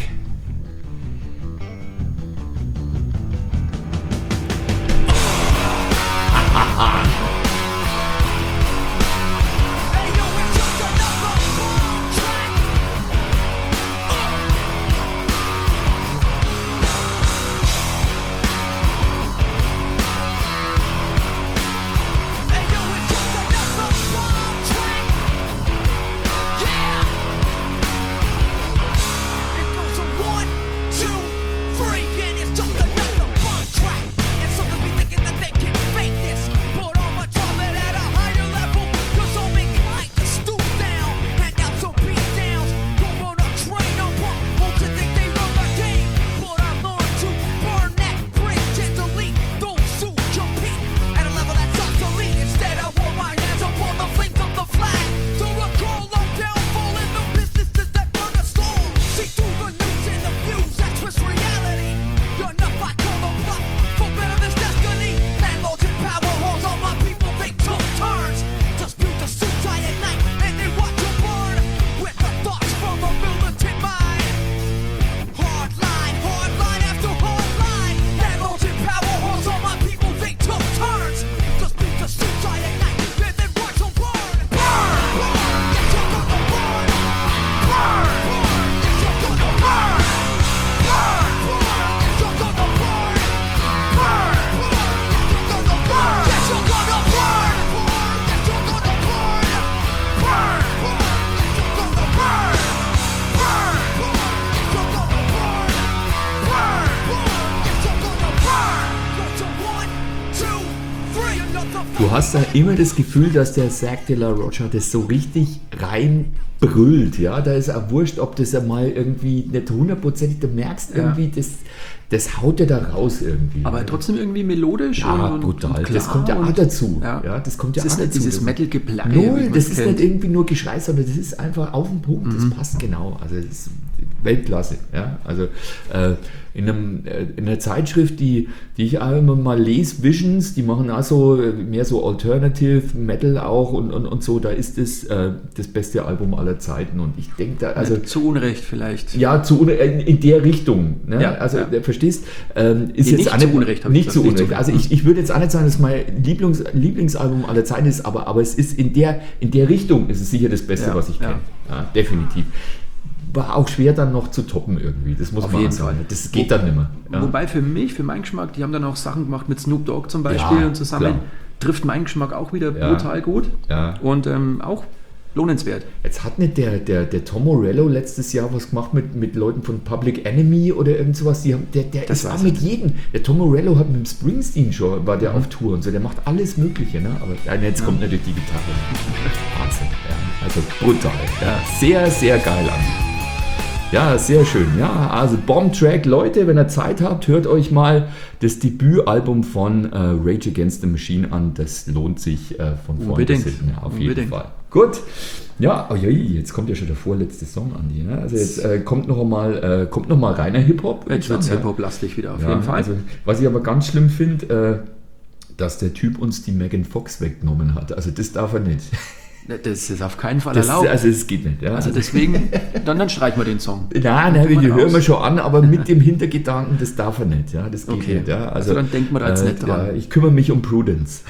Speaker 2: hast da immer das Gefühl, dass der Zack de la Rocha das so richtig reinbrüllt. Ja? Da ist auch wurscht, ob das einmal irgendwie nicht 100%, du merkst irgendwie, das haut er da raus irgendwie.
Speaker 3: Aber trotzdem irgendwie melodisch.
Speaker 2: Ja,
Speaker 3: und
Speaker 2: brutal.
Speaker 3: klar
Speaker 2: Das kommt ja auch dazu.
Speaker 3: Ja.
Speaker 2: Das kommt ja
Speaker 3: Das
Speaker 2: auch
Speaker 3: ist nicht
Speaker 2: dazu.
Speaker 3: dieses Metal-Geplacke.
Speaker 2: Null, das ist nicht irgendwie nur Geschrei, sondern das ist einfach auf den Punkt. Das passt genau. Also das ist Weltklasse. Ja? Also in einer Zeitschrift, die ich auch immer mal lese, Visions, die machen auch so mehr so Alternative Metal auch und so, da ist das beste Album aller Zeiten. Und ich denke da, also
Speaker 3: zu Unrecht vielleicht.
Speaker 2: ja, in der Richtung. Ne?
Speaker 3: Ja,
Speaker 2: also,
Speaker 3: ja.
Speaker 2: Verstehst? Ist
Speaker 3: Nicht
Speaker 2: jetzt auch
Speaker 3: zu Unrecht, habe ich
Speaker 2: nicht zu
Speaker 3: gesagt,
Speaker 2: Unrecht. Also ich würde jetzt auch nicht sagen, dass es mein Lieblingsalbum aller Zeiten ist, aber es ist in der Richtung ist es sicher das Beste,
Speaker 3: Ja,
Speaker 2: was ich kenne. Ja, definitiv. War auch schwer dann noch zu toppen irgendwie. Das muss
Speaker 3: Auf
Speaker 2: man
Speaker 3: jeden
Speaker 2: sagen.
Speaker 3: Fall.
Speaker 2: Das geht dann nicht mehr. Ja.
Speaker 3: Wobei für meinen Geschmack, die haben dann auch Sachen gemacht mit Snoop Dogg zum Beispiel
Speaker 2: Ja,
Speaker 3: und zusammen
Speaker 2: klar.
Speaker 3: trifft meinen Geschmack auch wieder
Speaker 2: Ja.
Speaker 3: brutal gut
Speaker 2: Ja.
Speaker 3: und auch lohnenswert.
Speaker 2: Jetzt hat nicht der Tom Morello letztes Jahr was gemacht mit Leuten von Public Enemy oder irgend sowas. Der
Speaker 3: Das
Speaker 2: ist auch
Speaker 3: weiß
Speaker 2: mit
Speaker 3: ich
Speaker 2: jedem. Der Tom Morello hat mit dem Springsteen schon, war der auf Tour und so. Der macht alles Mögliche. Ne? Aber jetzt kommt natürlich die Gitarre. Wahnsinn. Ja. Also brutal. Ja. Sehr, sehr geil an. Ja, sehr schön. Ja, also Bomb-Track. Leute, wenn ihr Zeit habt, hört euch mal das Debütalbum von Rage Against the Machine an. Das lohnt sich von vorne
Speaker 3: Unbedingt.
Speaker 2: bis hinten. Auf jeden
Speaker 3: Unbedingt.
Speaker 2: Fall. Gut. Ja, oh je, jetzt kommt ja schon der vorletzte Song, Andi. Ne? Also jetzt kommt noch mal reiner Hip-Hop.
Speaker 3: Jetzt wird es
Speaker 2: Ja.
Speaker 3: Hip-Hop-lastig wieder auf
Speaker 2: Ja,
Speaker 3: jeden Fall.
Speaker 2: also, was ich aber ganz schlimm finde, dass der Typ uns die Megan Fox weggenommen hat. Also das darf er nicht.
Speaker 3: Das ist auf keinen Fall
Speaker 2: Das,
Speaker 3: erlaubt.
Speaker 2: also das geht nicht. Ja.
Speaker 3: Also deswegen, dann streichen wir den Song.
Speaker 2: Nein,
Speaker 3: Tun wir
Speaker 2: die
Speaker 3: dann
Speaker 2: hören wir
Speaker 3: aus.
Speaker 2: schon an, aber mit dem Hintergedanken, das darf er nicht. Ja, das geht
Speaker 3: Okay.
Speaker 2: nicht. Ja.
Speaker 3: Also dann denken wir da jetzt nicht dran.
Speaker 2: Ja, ich kümmere mich um Prudence.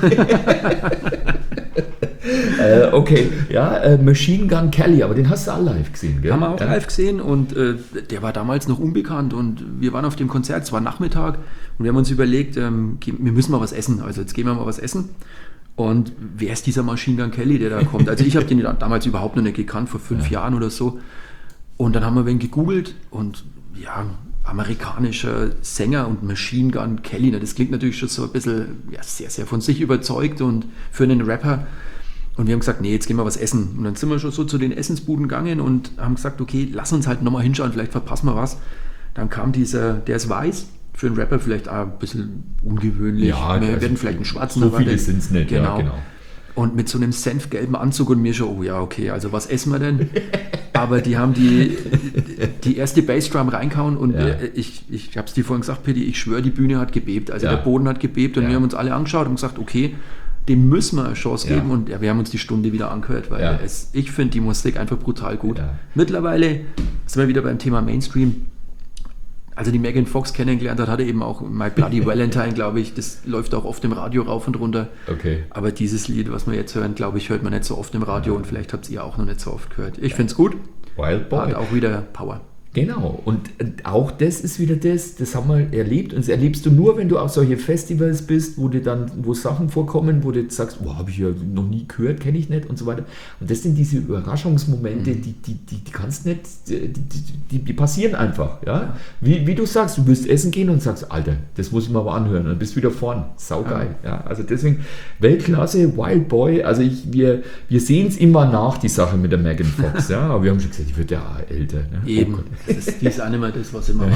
Speaker 2: Okay, ja, Machine Gun Kelly, aber den hast du auch live gesehen, gell?
Speaker 3: Haben wir auch
Speaker 2: ja.
Speaker 3: live gesehen und der war damals noch unbekannt und wir waren auf dem Konzert, es war Nachmittag und wir haben uns überlegt, wir müssen mal was essen, also jetzt gehen wir mal was essen. Und wer ist dieser Machine Gun Kelly, der da kommt? Also ich habe den damals überhaupt noch nicht gekannt, vor 5 Jahren oder so. Und dann haben wir wen gegoogelt und ja, amerikanischer Sänger und Machine Gun Kelly, das klingt natürlich schon so ein bisschen sehr, sehr von sich überzeugt und für einen Rapper. Und wir haben gesagt, nee, jetzt gehen wir was essen. Und dann sind wir schon so zu den Essensbuden gegangen und haben gesagt, okay, lass uns halt nochmal hinschauen, vielleicht verpassen wir was. Dann kam der ist weiß, für einen Rapper vielleicht auch ein bisschen ungewöhnlich.
Speaker 2: Ja,
Speaker 3: wir
Speaker 2: also
Speaker 3: werden vielleicht einen schwarzen
Speaker 2: so
Speaker 3: erwartet.
Speaker 2: viele sind's nicht, ja,
Speaker 3: Genau.
Speaker 2: genau.
Speaker 3: Und mit so einem senfgelben Anzug und mir schon, oh ja, okay, also was essen wir denn? Aber die haben die erste Bassdrum reingehauen und
Speaker 2: Ja.
Speaker 3: ich habe es dir vorhin gesagt, Pitti, ich schwöre, die Bühne hat gebebt. Also
Speaker 2: Ja.
Speaker 3: der Boden hat gebebt und
Speaker 2: Ja.
Speaker 3: wir haben uns alle angeschaut und gesagt, okay, dem müssen wir eine Chance
Speaker 2: Ja.
Speaker 3: geben und wir haben uns die Stunde wieder angehört, weil
Speaker 2: Ja.
Speaker 3: ich finde die Musik einfach brutal gut.
Speaker 2: Ja.
Speaker 3: Mittlerweile sind wir wieder beim Thema Mainstream. Also die Megan Fox kennengelernt hat, hatte eben auch My Bloody Valentine, glaube ich. Das läuft auch oft im Radio rauf und runter.
Speaker 2: Okay.
Speaker 3: Aber dieses Lied, was wir jetzt hören, glaube ich, hört man nicht so oft im Radio und vielleicht habt ihr auch noch nicht so oft gehört. Ich finde es gut.
Speaker 2: Wild Boy.
Speaker 3: Hat auch wieder Power.
Speaker 2: Genau, und auch das ist wieder das haben wir erlebt und das erlebst du nur, wenn du auf solche Festivals bist, wo Sachen vorkommen, wo du jetzt sagst, habe ich ja noch nie gehört, kenne ich nicht und so weiter. Und das sind diese Überraschungsmomente, die kannst nicht, die passieren einfach. Ja? Wie du sagst, du willst essen gehen und sagst, Alter, das muss ich mir aber anhören und dann bist du wieder vorn. Saugeil. Ja. Also deswegen Weltklasse, Wild Boy, also wir sehen es immer nach, die Sache mit der Megan Fox, ja? Aber wir haben schon gesagt, die wird ja älter. Ne?
Speaker 3: Eben.
Speaker 2: Oh Gott.
Speaker 3: Die ist auch nicht mehr das, was immer war.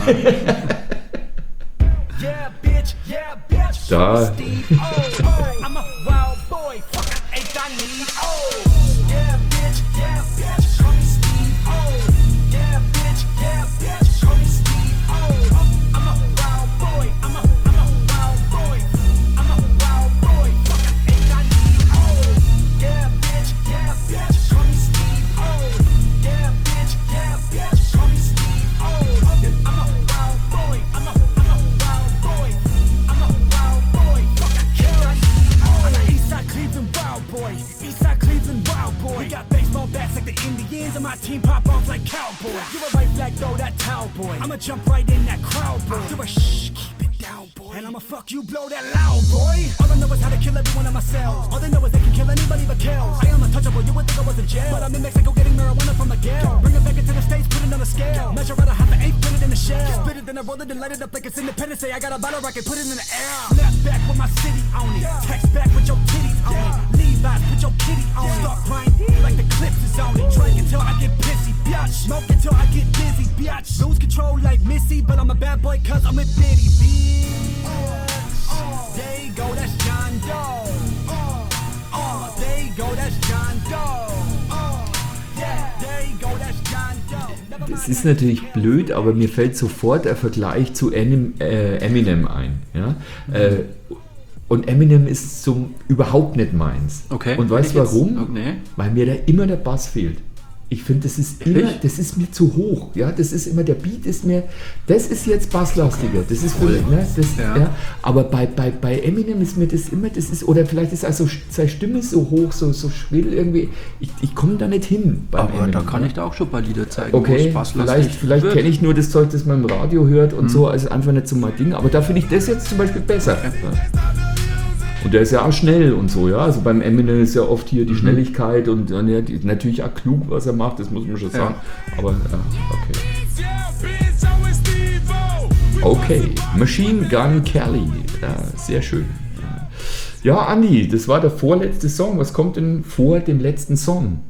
Speaker 8: Yeah, bitch, yeah, bitch.
Speaker 2: Da.
Speaker 8: Steve, oh, I'm a wild boy, fuck, ain't got need, oh. Yeah, bitch, call me Steve, oh. Yeah, bitch, call me Steve, oh. I'm a wild boy, I'm a wild boy. I'm a wild boy, fuck, ain't got need, oh. Yeah, bitch, call me Steve, oh. Yeah, bitch, call me Steve, oh. I'm a wild boy, I'm a wild boy. I'm a wild boy, fuck, I kill it. I'm an Eastside Cleveland wild boy. Eastside Cleveland wild boy. We got baseball bats like the Indians, and my team pop off like cowboys. You're a right flag, throw that towel, boy. I'ma jump right in that crowd, boy. You're a shh, keep it down, boy. And I'ma fuck you, blow that loud, boy. All I know is how to kill every one of my cells. All they know is they can kill anybody but kills. I am untouchable, you would think I was in jail, but I'm in Mexico getting marijuana from Miguel. Bring it back into the States, put it on a scale. Measure out a half an eighth, put it in the shell. Spit it then I roll it and light it up like it's Independence Day. I got a bottle rocket, put it in the air. Left back with my city on it. Text back with your titties on it. Levi's, put your kitty on it. Start crying like the clips is on it. Drink until I get pissy, biatch. Smoke until I get dizzy, biatch. Lose control like Missy, but I'm a bad boy cause I'm a Diddy, bitch. There you go, that's John Doe. There you go, that's John Doe. Yeah, there you go, that's John Doe.
Speaker 2: Das ist natürlich blöd, aber mir fällt sofort der Vergleich zu Eminem ein. Ja? Und Eminem ist so überhaupt nicht meins.
Speaker 3: Okay.
Speaker 2: Und weißt du warum?
Speaker 3: Okay.
Speaker 2: Weil mir da immer der Bass fehlt. Ich finde, das ist mir zu hoch. Ja, das ist immer, der Beat ist mir, das ist jetzt basslastiger. Das ist für mich, ne, ja. Aber bei Eminem ist mir das immer, oder vielleicht ist also seine Stimme so hoch, so schrill irgendwie. Ich komme da nicht hin.
Speaker 3: Aber
Speaker 2: Eminem,
Speaker 3: da kann ich da auch schon ein paar Lieder zeigen,
Speaker 2: okay,
Speaker 3: wo es basslastig
Speaker 2: vielleicht
Speaker 3: wird.
Speaker 2: kenne ich nur das Zeug, das man im Radio hört und so, also einfach nicht so mein Ding. Aber da finde ich das jetzt zum Beispiel besser. Okay. Und der ist ja auch schnell und so, ja. Also beim Eminem ist ja oft hier die Schnelligkeit und ja, natürlich auch klug, was er macht, das muss man schon sagen. Aber okay. Okay, Machine Gun Kelly. Ja, sehr schön. Ja, Andi, das war der vorletzte Song. Was kommt denn vor dem letzten Song?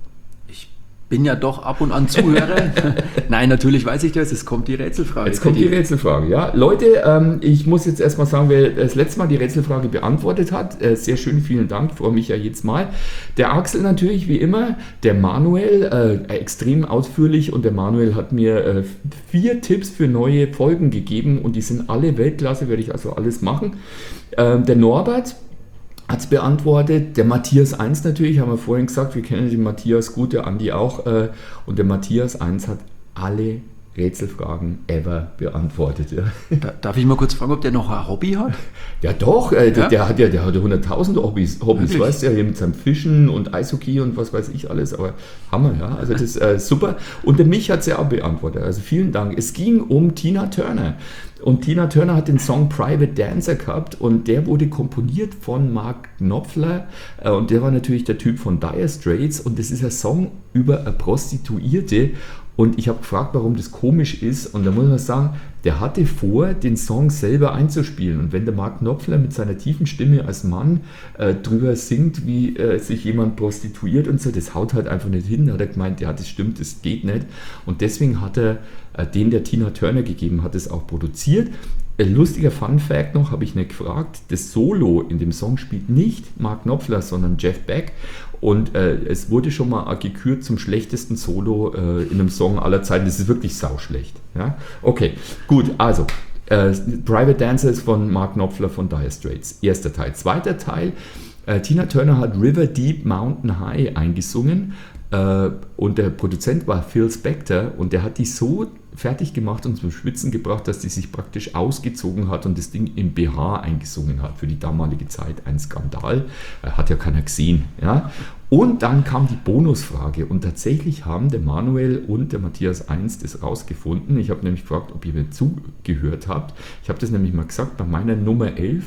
Speaker 3: Bin ja doch ab und an Zuhörer. Nein, natürlich weiß ich das. Es kommt die Rätselfrage.
Speaker 2: Jetzt kommt die Rätselfrage, ja. Leute, ich muss jetzt erstmal sagen, wer das letzte Mal die Rätselfrage beantwortet hat, sehr schön, vielen Dank, freue mich ja jedes Mal. Der Axel natürlich, wie immer, der Manuel, extrem ausführlich, und der Manuel hat mir 4 Tipps für neue Folgen gegeben und die sind alle Weltklasse, werde ich also alles machen. Der Norbert hat es beantwortet. Der Matthias 1 natürlich, haben wir vorhin gesagt, wir kennen den Matthias gut, der Andi auch. Und der Matthias 1 hat alle Rätselfragen ever beantwortet. Ja.
Speaker 3: Darf ich mal kurz fragen, ob der noch ein Hobby hat?
Speaker 2: Ja doch, der hat 100.000 Hobbys, weißt du, ja, hier mit seinem Fischen und Eishockey und was weiß ich alles, aber Hammer, ja, also das ist super. Und der Mich hat es ja auch beantwortet, also vielen Dank. Es ging um Tina Turner. Und Tina Turner hat den Song Private Dancer gehabt und der wurde komponiert von Mark Knopfler und der war natürlich der Typ von Dire Straits und das ist ein Song über eine Prostituierte. Und ich habe gefragt, warum das komisch ist. Und da muss man sagen, der hatte vor, den Song selber einzuspielen. Und wenn der Mark Knopfler mit seiner tiefen Stimme als Mann drüber singt, wie sich jemand prostituiert und so, das haut halt einfach nicht hin. Da hat er gemeint, ja, das stimmt, das geht nicht. Und deswegen hat er den der Tina Turner gegeben, hat es auch produziert. Ein lustiger Fun-Fact noch, habe ich nicht gefragt, das Solo in dem Song spielt nicht Mark Knopfler, sondern Jeff Beck. Und es wurde schon mal gekürt zum schlechtesten Solo in einem Song aller Zeiten. Das ist wirklich sauschlecht. Ja? Okay, gut, also Private Dancer ist von Mark Knopfler von Dire Straits. Erster Teil. Zweiter Teil, Tina Turner hat River Deep Mountain High eingesungen und der Produzent war Phil Spector und der hat die so fertig gemacht und zum Schwitzen gebracht, dass die sich praktisch ausgezogen hat und das Ding im BH eingesungen hat. Für die damalige Zeit ein Skandal, hat ja keiner gesehen. Ja? Und dann kam die Bonusfrage und tatsächlich haben der Manuel und der Matthias 1 das rausgefunden. Ich habe nämlich gefragt, ob ihr mir zugehört habt. Ich habe das nämlich mal gesagt, bei meiner Nummer 11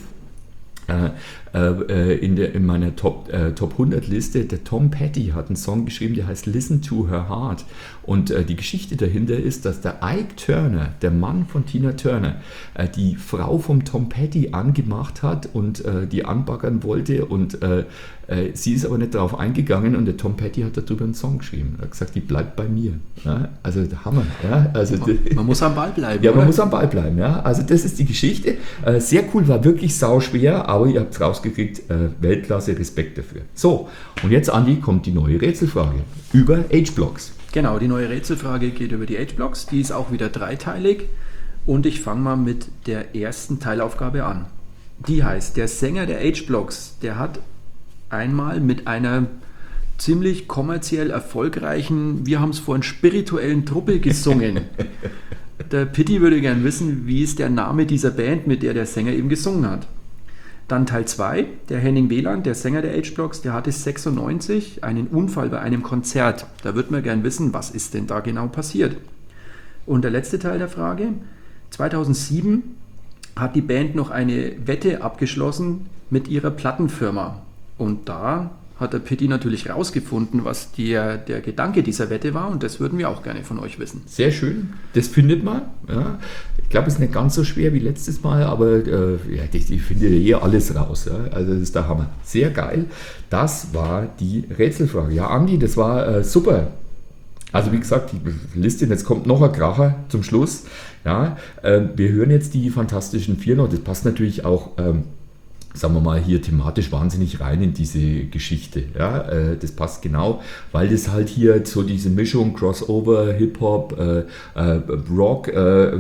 Speaker 2: in meiner Top 100 Liste, der Tom Petty hat einen Song geschrieben, der heißt Listen to Her Heart und die Geschichte dahinter ist, dass der Ike Turner, der Mann von Tina Turner, die Frau vom Tom Petty angemacht hat und die anbaggern wollte und sie ist aber nicht darauf eingegangen und der Tom Petty hat darüber einen Song geschrieben. Er hat gesagt, die bleibt bei mir. Ja, also Hammer. Ja, also,
Speaker 3: man muss am Ball bleiben.
Speaker 2: Ja, man muss am Ball bleiben. Ja. Also das ist die Geschichte. Sehr cool, war wirklich sauschwer, aber ihr habt es rausgekriegt. Weltklasse, Respekt dafür. So, und jetzt, Andi, kommt die neue Rätselfrage über H-Blocks.
Speaker 3: Genau, die neue Rätselfrage geht über die H-Blocks. Die ist auch wieder dreiteilig und ich fange mal mit der ersten Teilaufgabe an. Die heißt, der Sänger der H-Blocks, der hat einmal mit einer ziemlich kommerziell erfolgreichen, wir haben es vorhin, spirituellen Truppe gesungen. Der Pitti würde gern wissen, wie ist der Name dieser Band, mit der der Sänger eben gesungen hat. Dann Teil 2, der Henning Wieland, der Sänger der H-Blocks, der hatte 96 einen Unfall bei einem Konzert. Da würde man gern wissen, was ist denn da genau passiert. Und der letzte Teil der Frage, 2007 hat die Band noch eine Wette abgeschlossen mit ihrer Plattenfirma. Und da hat der Pitti natürlich rausgefunden, was der Gedanke dieser Wette war und das würden wir auch gerne von euch wissen.
Speaker 2: Sehr schön, das findet man. Ja. glaube, es ist nicht ganz so schwer wie letztes Mal, aber ich finde hier alles raus. Ja? Also das ist der Hammer. Sehr geil. Das war die Rätselfrage. Ja, Andi, das war super. Also wie gesagt, die Liste, jetzt kommt noch ein Kracher zum Schluss. Ja, wir hören jetzt die Fantastischen Vier noch. Das passt natürlich auch, sagen wir mal, hier thematisch wahnsinnig rein in diese Geschichte. Ja, das passt genau, weil das halt hier so diese Mischung Crossover, Hip-Hop, Rock,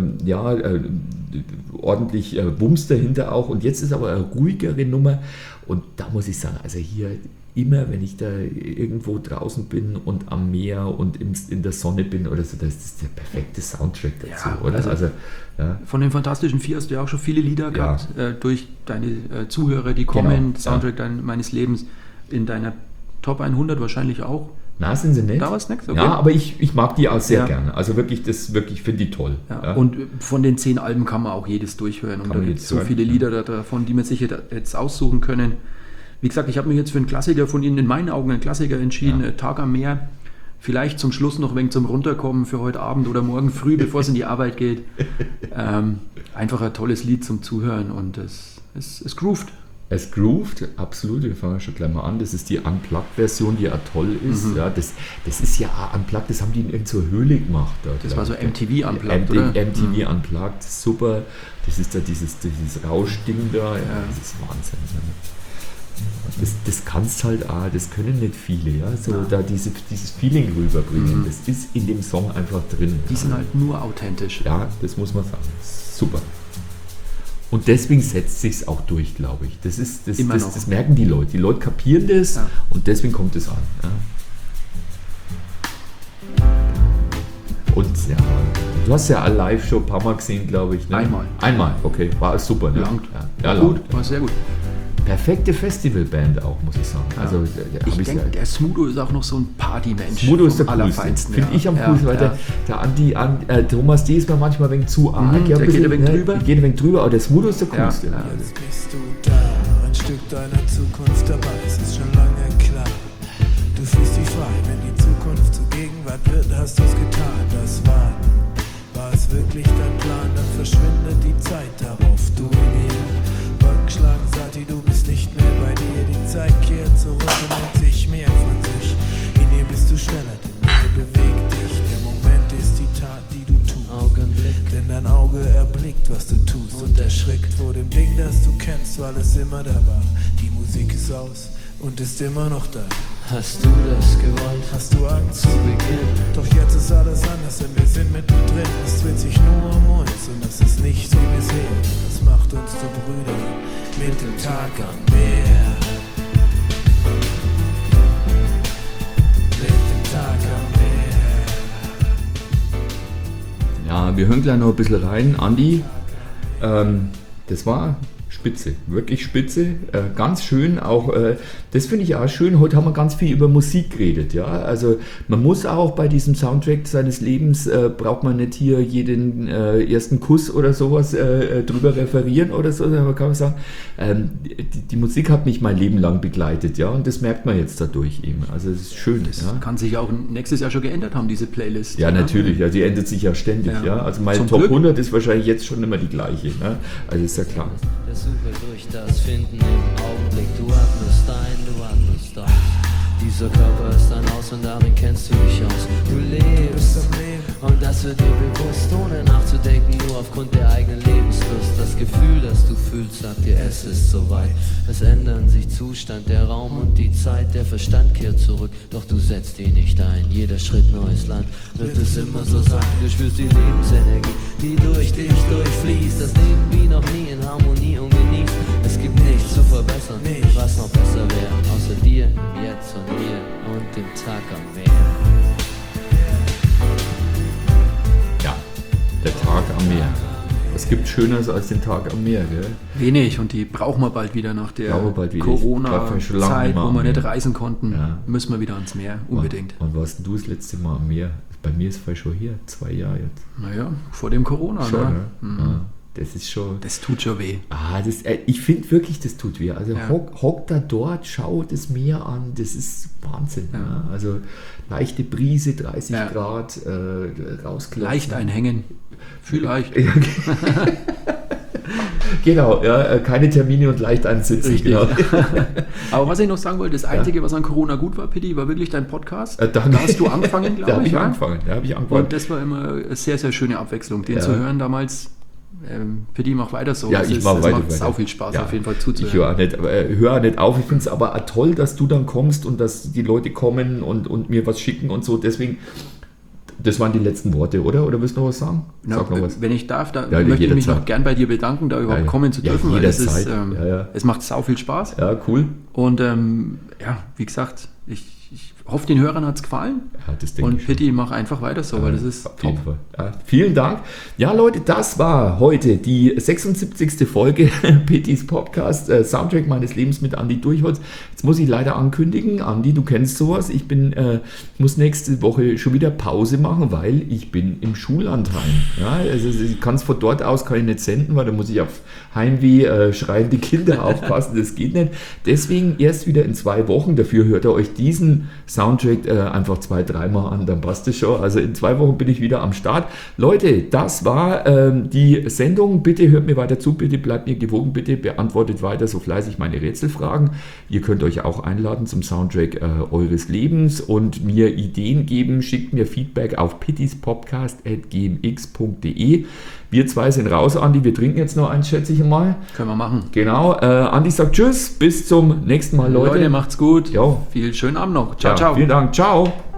Speaker 2: ordentlich Wumms dahinter auch. Und jetzt ist aber eine ruhigere Nummer. Und da muss ich sagen, also hier immer, wenn ich da irgendwo draußen bin und am Meer und in der Sonne bin oder so, das ist der perfekte Soundtrack dazu,
Speaker 3: Ja,
Speaker 2: oder?
Speaker 3: also
Speaker 2: ja.
Speaker 3: Von den Fantastischen Vier hast du ja auch schon viele Lieder gehabt, durch deine Zuhörer, die kommen,
Speaker 2: Genau,
Speaker 3: Soundtrack meines Lebens, in deiner Top 100 wahrscheinlich auch.
Speaker 2: Na, sind sie nicht?
Speaker 3: Da war es nichts, okay.
Speaker 2: Ja, aber ich mag die auch sehr gerne. Also wirklich, finde ich toll.
Speaker 3: Ja.
Speaker 2: Ja.
Speaker 3: Und von den 10 Alben kann man auch jedes durchhören. Und
Speaker 2: Kann
Speaker 3: da
Speaker 2: man
Speaker 3: gibt es
Speaker 2: jetzt
Speaker 3: so
Speaker 2: hören,
Speaker 3: viele
Speaker 2: ja.
Speaker 3: Lieder davon, die man sich jetzt aussuchen können. Wie gesagt, ich habe mich jetzt für einen Klassiker von Ihnen, in meinen Augen einen Klassiker entschieden, Tag am Meer. Vielleicht zum Schluss noch ein wenig zum Runterkommen für heute Abend oder morgen früh, bevor es in die Arbeit geht. Einfach ein tolles Lied zum Zuhören und es groovt.
Speaker 2: Es groovt, absolut, wir fangen schon gleich mal an. Das ist die Unplugged-Version, die ja toll ist. Ja, das ist ja auch Unplugged, das haben die in irgendeiner Höhle gemacht.
Speaker 3: Das war so MTV Unplugged, oder?
Speaker 2: MTV Unplugged, super. Das ist da dieses Rauschding da, das ist Wahnsinn. Das kannst halt auch, das können nicht viele, ja, so da dieses Feeling rüberbringen. Das ist in dem Song einfach drin.
Speaker 3: Die sind halt nur authentisch.
Speaker 2: Ja, das muss man sagen. Super. Und deswegen setzt sich's auch durch, glaube ich. Das merken die Leute. Die Leute kapieren das und deswegen kommt es an. Ja. Und ja, du hast ja eine Live-Show ein paar Mal gesehen, glaube ich. Ne? Einmal, okay. War super. Ne?
Speaker 3: Langt.
Speaker 2: Ja,
Speaker 3: gut, war sehr gut.
Speaker 2: Perfekte Festivalband auch, muss ich sagen.
Speaker 3: Ja.
Speaker 2: Also,
Speaker 3: ich denke, der Smudo ist auch noch so ein Partymensch.
Speaker 2: Smudo ist der
Speaker 3: Allerfeinsten.
Speaker 2: Finde ich am coolsten, weil der Thomas D. ist mir manchmal ein wenig zu arg.
Speaker 3: Der geht ein wenig drüber.
Speaker 2: Geht ein wenig drüber, aber der Smudo ist der coolste.
Speaker 8: Ja. Jetzt bist du da, ein Stück deiner Zukunft dabei, es ist schon lange klar. Du fühlst dich frei, wenn die Zukunft zur Gegenwart wird, hast du's getan. Das war es wirklich dein Plan, dann verschwindet die Zeit darauf, du in ihr. Geschlagen, Sati, du bist nicht mehr bei dir. Die Zeit kehrt zurück und nimmt sich mehr von sich. In ihr bist du schneller, denn ihr bewegt dich. Der Moment ist die Tat, die du tust. Augenblick, denn dein Auge erblickt, was du tust und erschrickt vor dem Ding, das du kennst, weil es immer da war. Die Musik ist aus und ist immer noch da. Hast du das gewollt? Hast du Angst zu Beginn? Doch jetzt ist alles anders, denn wir sind mittendrin. Es dreht sich nur um uns und das ist nicht wie bisher. Das macht uns zu Brüdern mit dem Tag am Meer. Mit dem Tag am Meer.
Speaker 2: Ja, wir hören gleich noch ein bisschen rein. Andi, das war spitze, wirklich spitze, ganz schön, auch das finde ich auch schön, heute haben wir ganz viel über Musik geredet, ja, also man muss auch bei diesem Soundtrack seines Lebens, braucht man nicht hier jeden ersten Kuss oder sowas drüber referieren oder so, aber kann man sagen, die Musik hat mich mein Leben lang begleitet, ja, und das merkt man jetzt dadurch eben, also es ist schön.
Speaker 3: Das
Speaker 2: ja.
Speaker 3: kann sich auch nächstes Jahr schon geändert haben, diese Playlist.
Speaker 2: Ja, natürlich, ja, die ändert sich ja ständig, ja, also mein
Speaker 3: Zum
Speaker 2: Top
Speaker 3: Glück.
Speaker 2: 100 ist wahrscheinlich jetzt schon immer die gleiche, ne? Also ist ja klar.
Speaker 10: Der Suche durch das Finden im Augenblick. Du atmest ein, du atmest aus. Dieser Körper ist ein Haus und darin kennst du dich aus. Du lebst am Leben und das wird dir bewusst, ohne nachzudenken, nur aufgrund der eigenen Lebenslust. Das Gefühl, das du fühlst, sagt dir, es ist soweit. Es ändern sich Zustand, der Raum und die Zeit. Der Verstand kehrt zurück, doch du setzt ihn nicht ein. Jeder Schritt neues Land, wird es immer so sein. Du spürst die Lebensenergie, die durch dich durchfließt. Das Leben wie noch nie in Harmonie und genießt. Es gibt nichts zu verbessern, was noch besser wäre. Außer dir, jetzt und hier und dem Tag am Meer.
Speaker 2: Ja, der Tag am Meer. Was gibt Schöneres als den Tag am Meer, gell?
Speaker 3: Wenig, und die brauchen wir bald wieder nach der Corona-Zeit, wo wir nicht reisen konnten.
Speaker 2: Ja.
Speaker 3: Müssen wir wieder ans Meer, unbedingt.
Speaker 2: Wann warst denn du das letzte Mal am Meer? Bei mir ist es schon hier, 2 Jahre jetzt.
Speaker 3: Naja, vor dem Corona,
Speaker 2: Schon,
Speaker 3: ne?
Speaker 2: ne?
Speaker 3: Mhm.
Speaker 2: Ja. Das ist schon...
Speaker 3: Das tut schon weh.
Speaker 2: Ich finde wirklich, das tut weh. Also
Speaker 3: Ja.
Speaker 2: hock da dort, schau das Meer an, das ist Wahnsinn.
Speaker 3: Ja.
Speaker 2: Ja. Also leichte Brise, 30
Speaker 3: Ja.
Speaker 2: Grad, rausklopfen.
Speaker 3: Leicht einhängen. Vielleicht.
Speaker 2: Ja, genau, ja, keine Termine und leicht einsitzen.
Speaker 3: Richtig.
Speaker 2: Genau.
Speaker 3: Aber was ich noch sagen wollte, das Einzige, was an Corona gut war, Pitti, war wirklich dein Podcast.
Speaker 2: Danke.
Speaker 3: Da hast du angefangen,
Speaker 2: Da
Speaker 3: glaube
Speaker 2: habe
Speaker 3: ich.
Speaker 2: ich
Speaker 3: ja?
Speaker 2: angefangen.
Speaker 3: Und das war immer eine sehr, sehr schöne Abwechslung, den
Speaker 2: Ja.
Speaker 3: zu hören damals. Pitti, mach weiter so.
Speaker 2: Ja, ich mache weiter.
Speaker 3: macht sau viel Spaß, auf jeden Fall
Speaker 2: Ich
Speaker 3: zuzuhören.
Speaker 2: höre auch nicht auf. Ich finde es aber auch toll, dass du dann kommst und dass die Leute kommen und mir was schicken und so. Deswegen, das waren die letzten Worte, oder? Oder willst du noch was sagen?
Speaker 3: Na,
Speaker 2: Sag noch was.
Speaker 3: wenn ich darf, da
Speaker 2: Ja,
Speaker 3: möchte ich mich
Speaker 2: jederzeit.
Speaker 3: noch gern bei dir bedanken, da überhaupt
Speaker 2: Ja,
Speaker 3: kommen zu
Speaker 2: ja,
Speaker 3: dürfen, weil es
Speaker 2: jederzeit.
Speaker 3: ist,
Speaker 2: Ja.
Speaker 3: es macht sau viel Spaß.
Speaker 2: Ja, cool.
Speaker 3: Und wie gesagt, ich hoffe, den Hörern hat es gefallen.
Speaker 2: Ja, das denke
Speaker 3: Und
Speaker 2: ich schon.
Speaker 3: Pitti, mach einfach weiter so, weil das ist
Speaker 2: Auf
Speaker 3: top.
Speaker 2: jeden Fall. Ja, vielen Dank. Ja, Leute, das war heute die 76. Folge Pittys Podcast, Soundtrack meines Lebens mit Andi Durchholz. Jetzt muss ich leider ankündigen, Andi, du kennst sowas. Ich muss nächste Woche schon wieder Pause machen, weil ich bin im Schullandheim. Ja, also ich kann es von dort aus kann ich nicht senden, weil da muss ich auf Heimweh schreiende Kinder aufpassen. Das geht nicht. Deswegen erst wieder in 2 Wochen. Dafür hört ihr euch diesen Soundtrack einfach 2-3 Mal an, dann passt es schon. Also in 2 Wochen bin ich wieder am Start. Leute, das war die Sendung. Bitte hört mir weiter zu, bitte bleibt mir gewogen, bitte beantwortet weiter so fleißig meine Rätselfragen. Ihr könnt euch auch einladen zum Soundtrack eures Lebens und mir Ideen geben. Schickt mir Feedback auf pittyspodcast@gmx.de. Wir 2 sind raus, Andi. Wir trinken jetzt noch eins, schätze ich mal.
Speaker 3: Können wir machen.
Speaker 2: Genau. Andi sagt Tschüss. Bis zum nächsten Mal, Leute.
Speaker 3: Leute, macht's gut.
Speaker 2: Jo.
Speaker 3: Viel schönen Abend noch. Ciao,
Speaker 2: Ja,
Speaker 3: ciao.
Speaker 2: Vielen Dank. Ciao.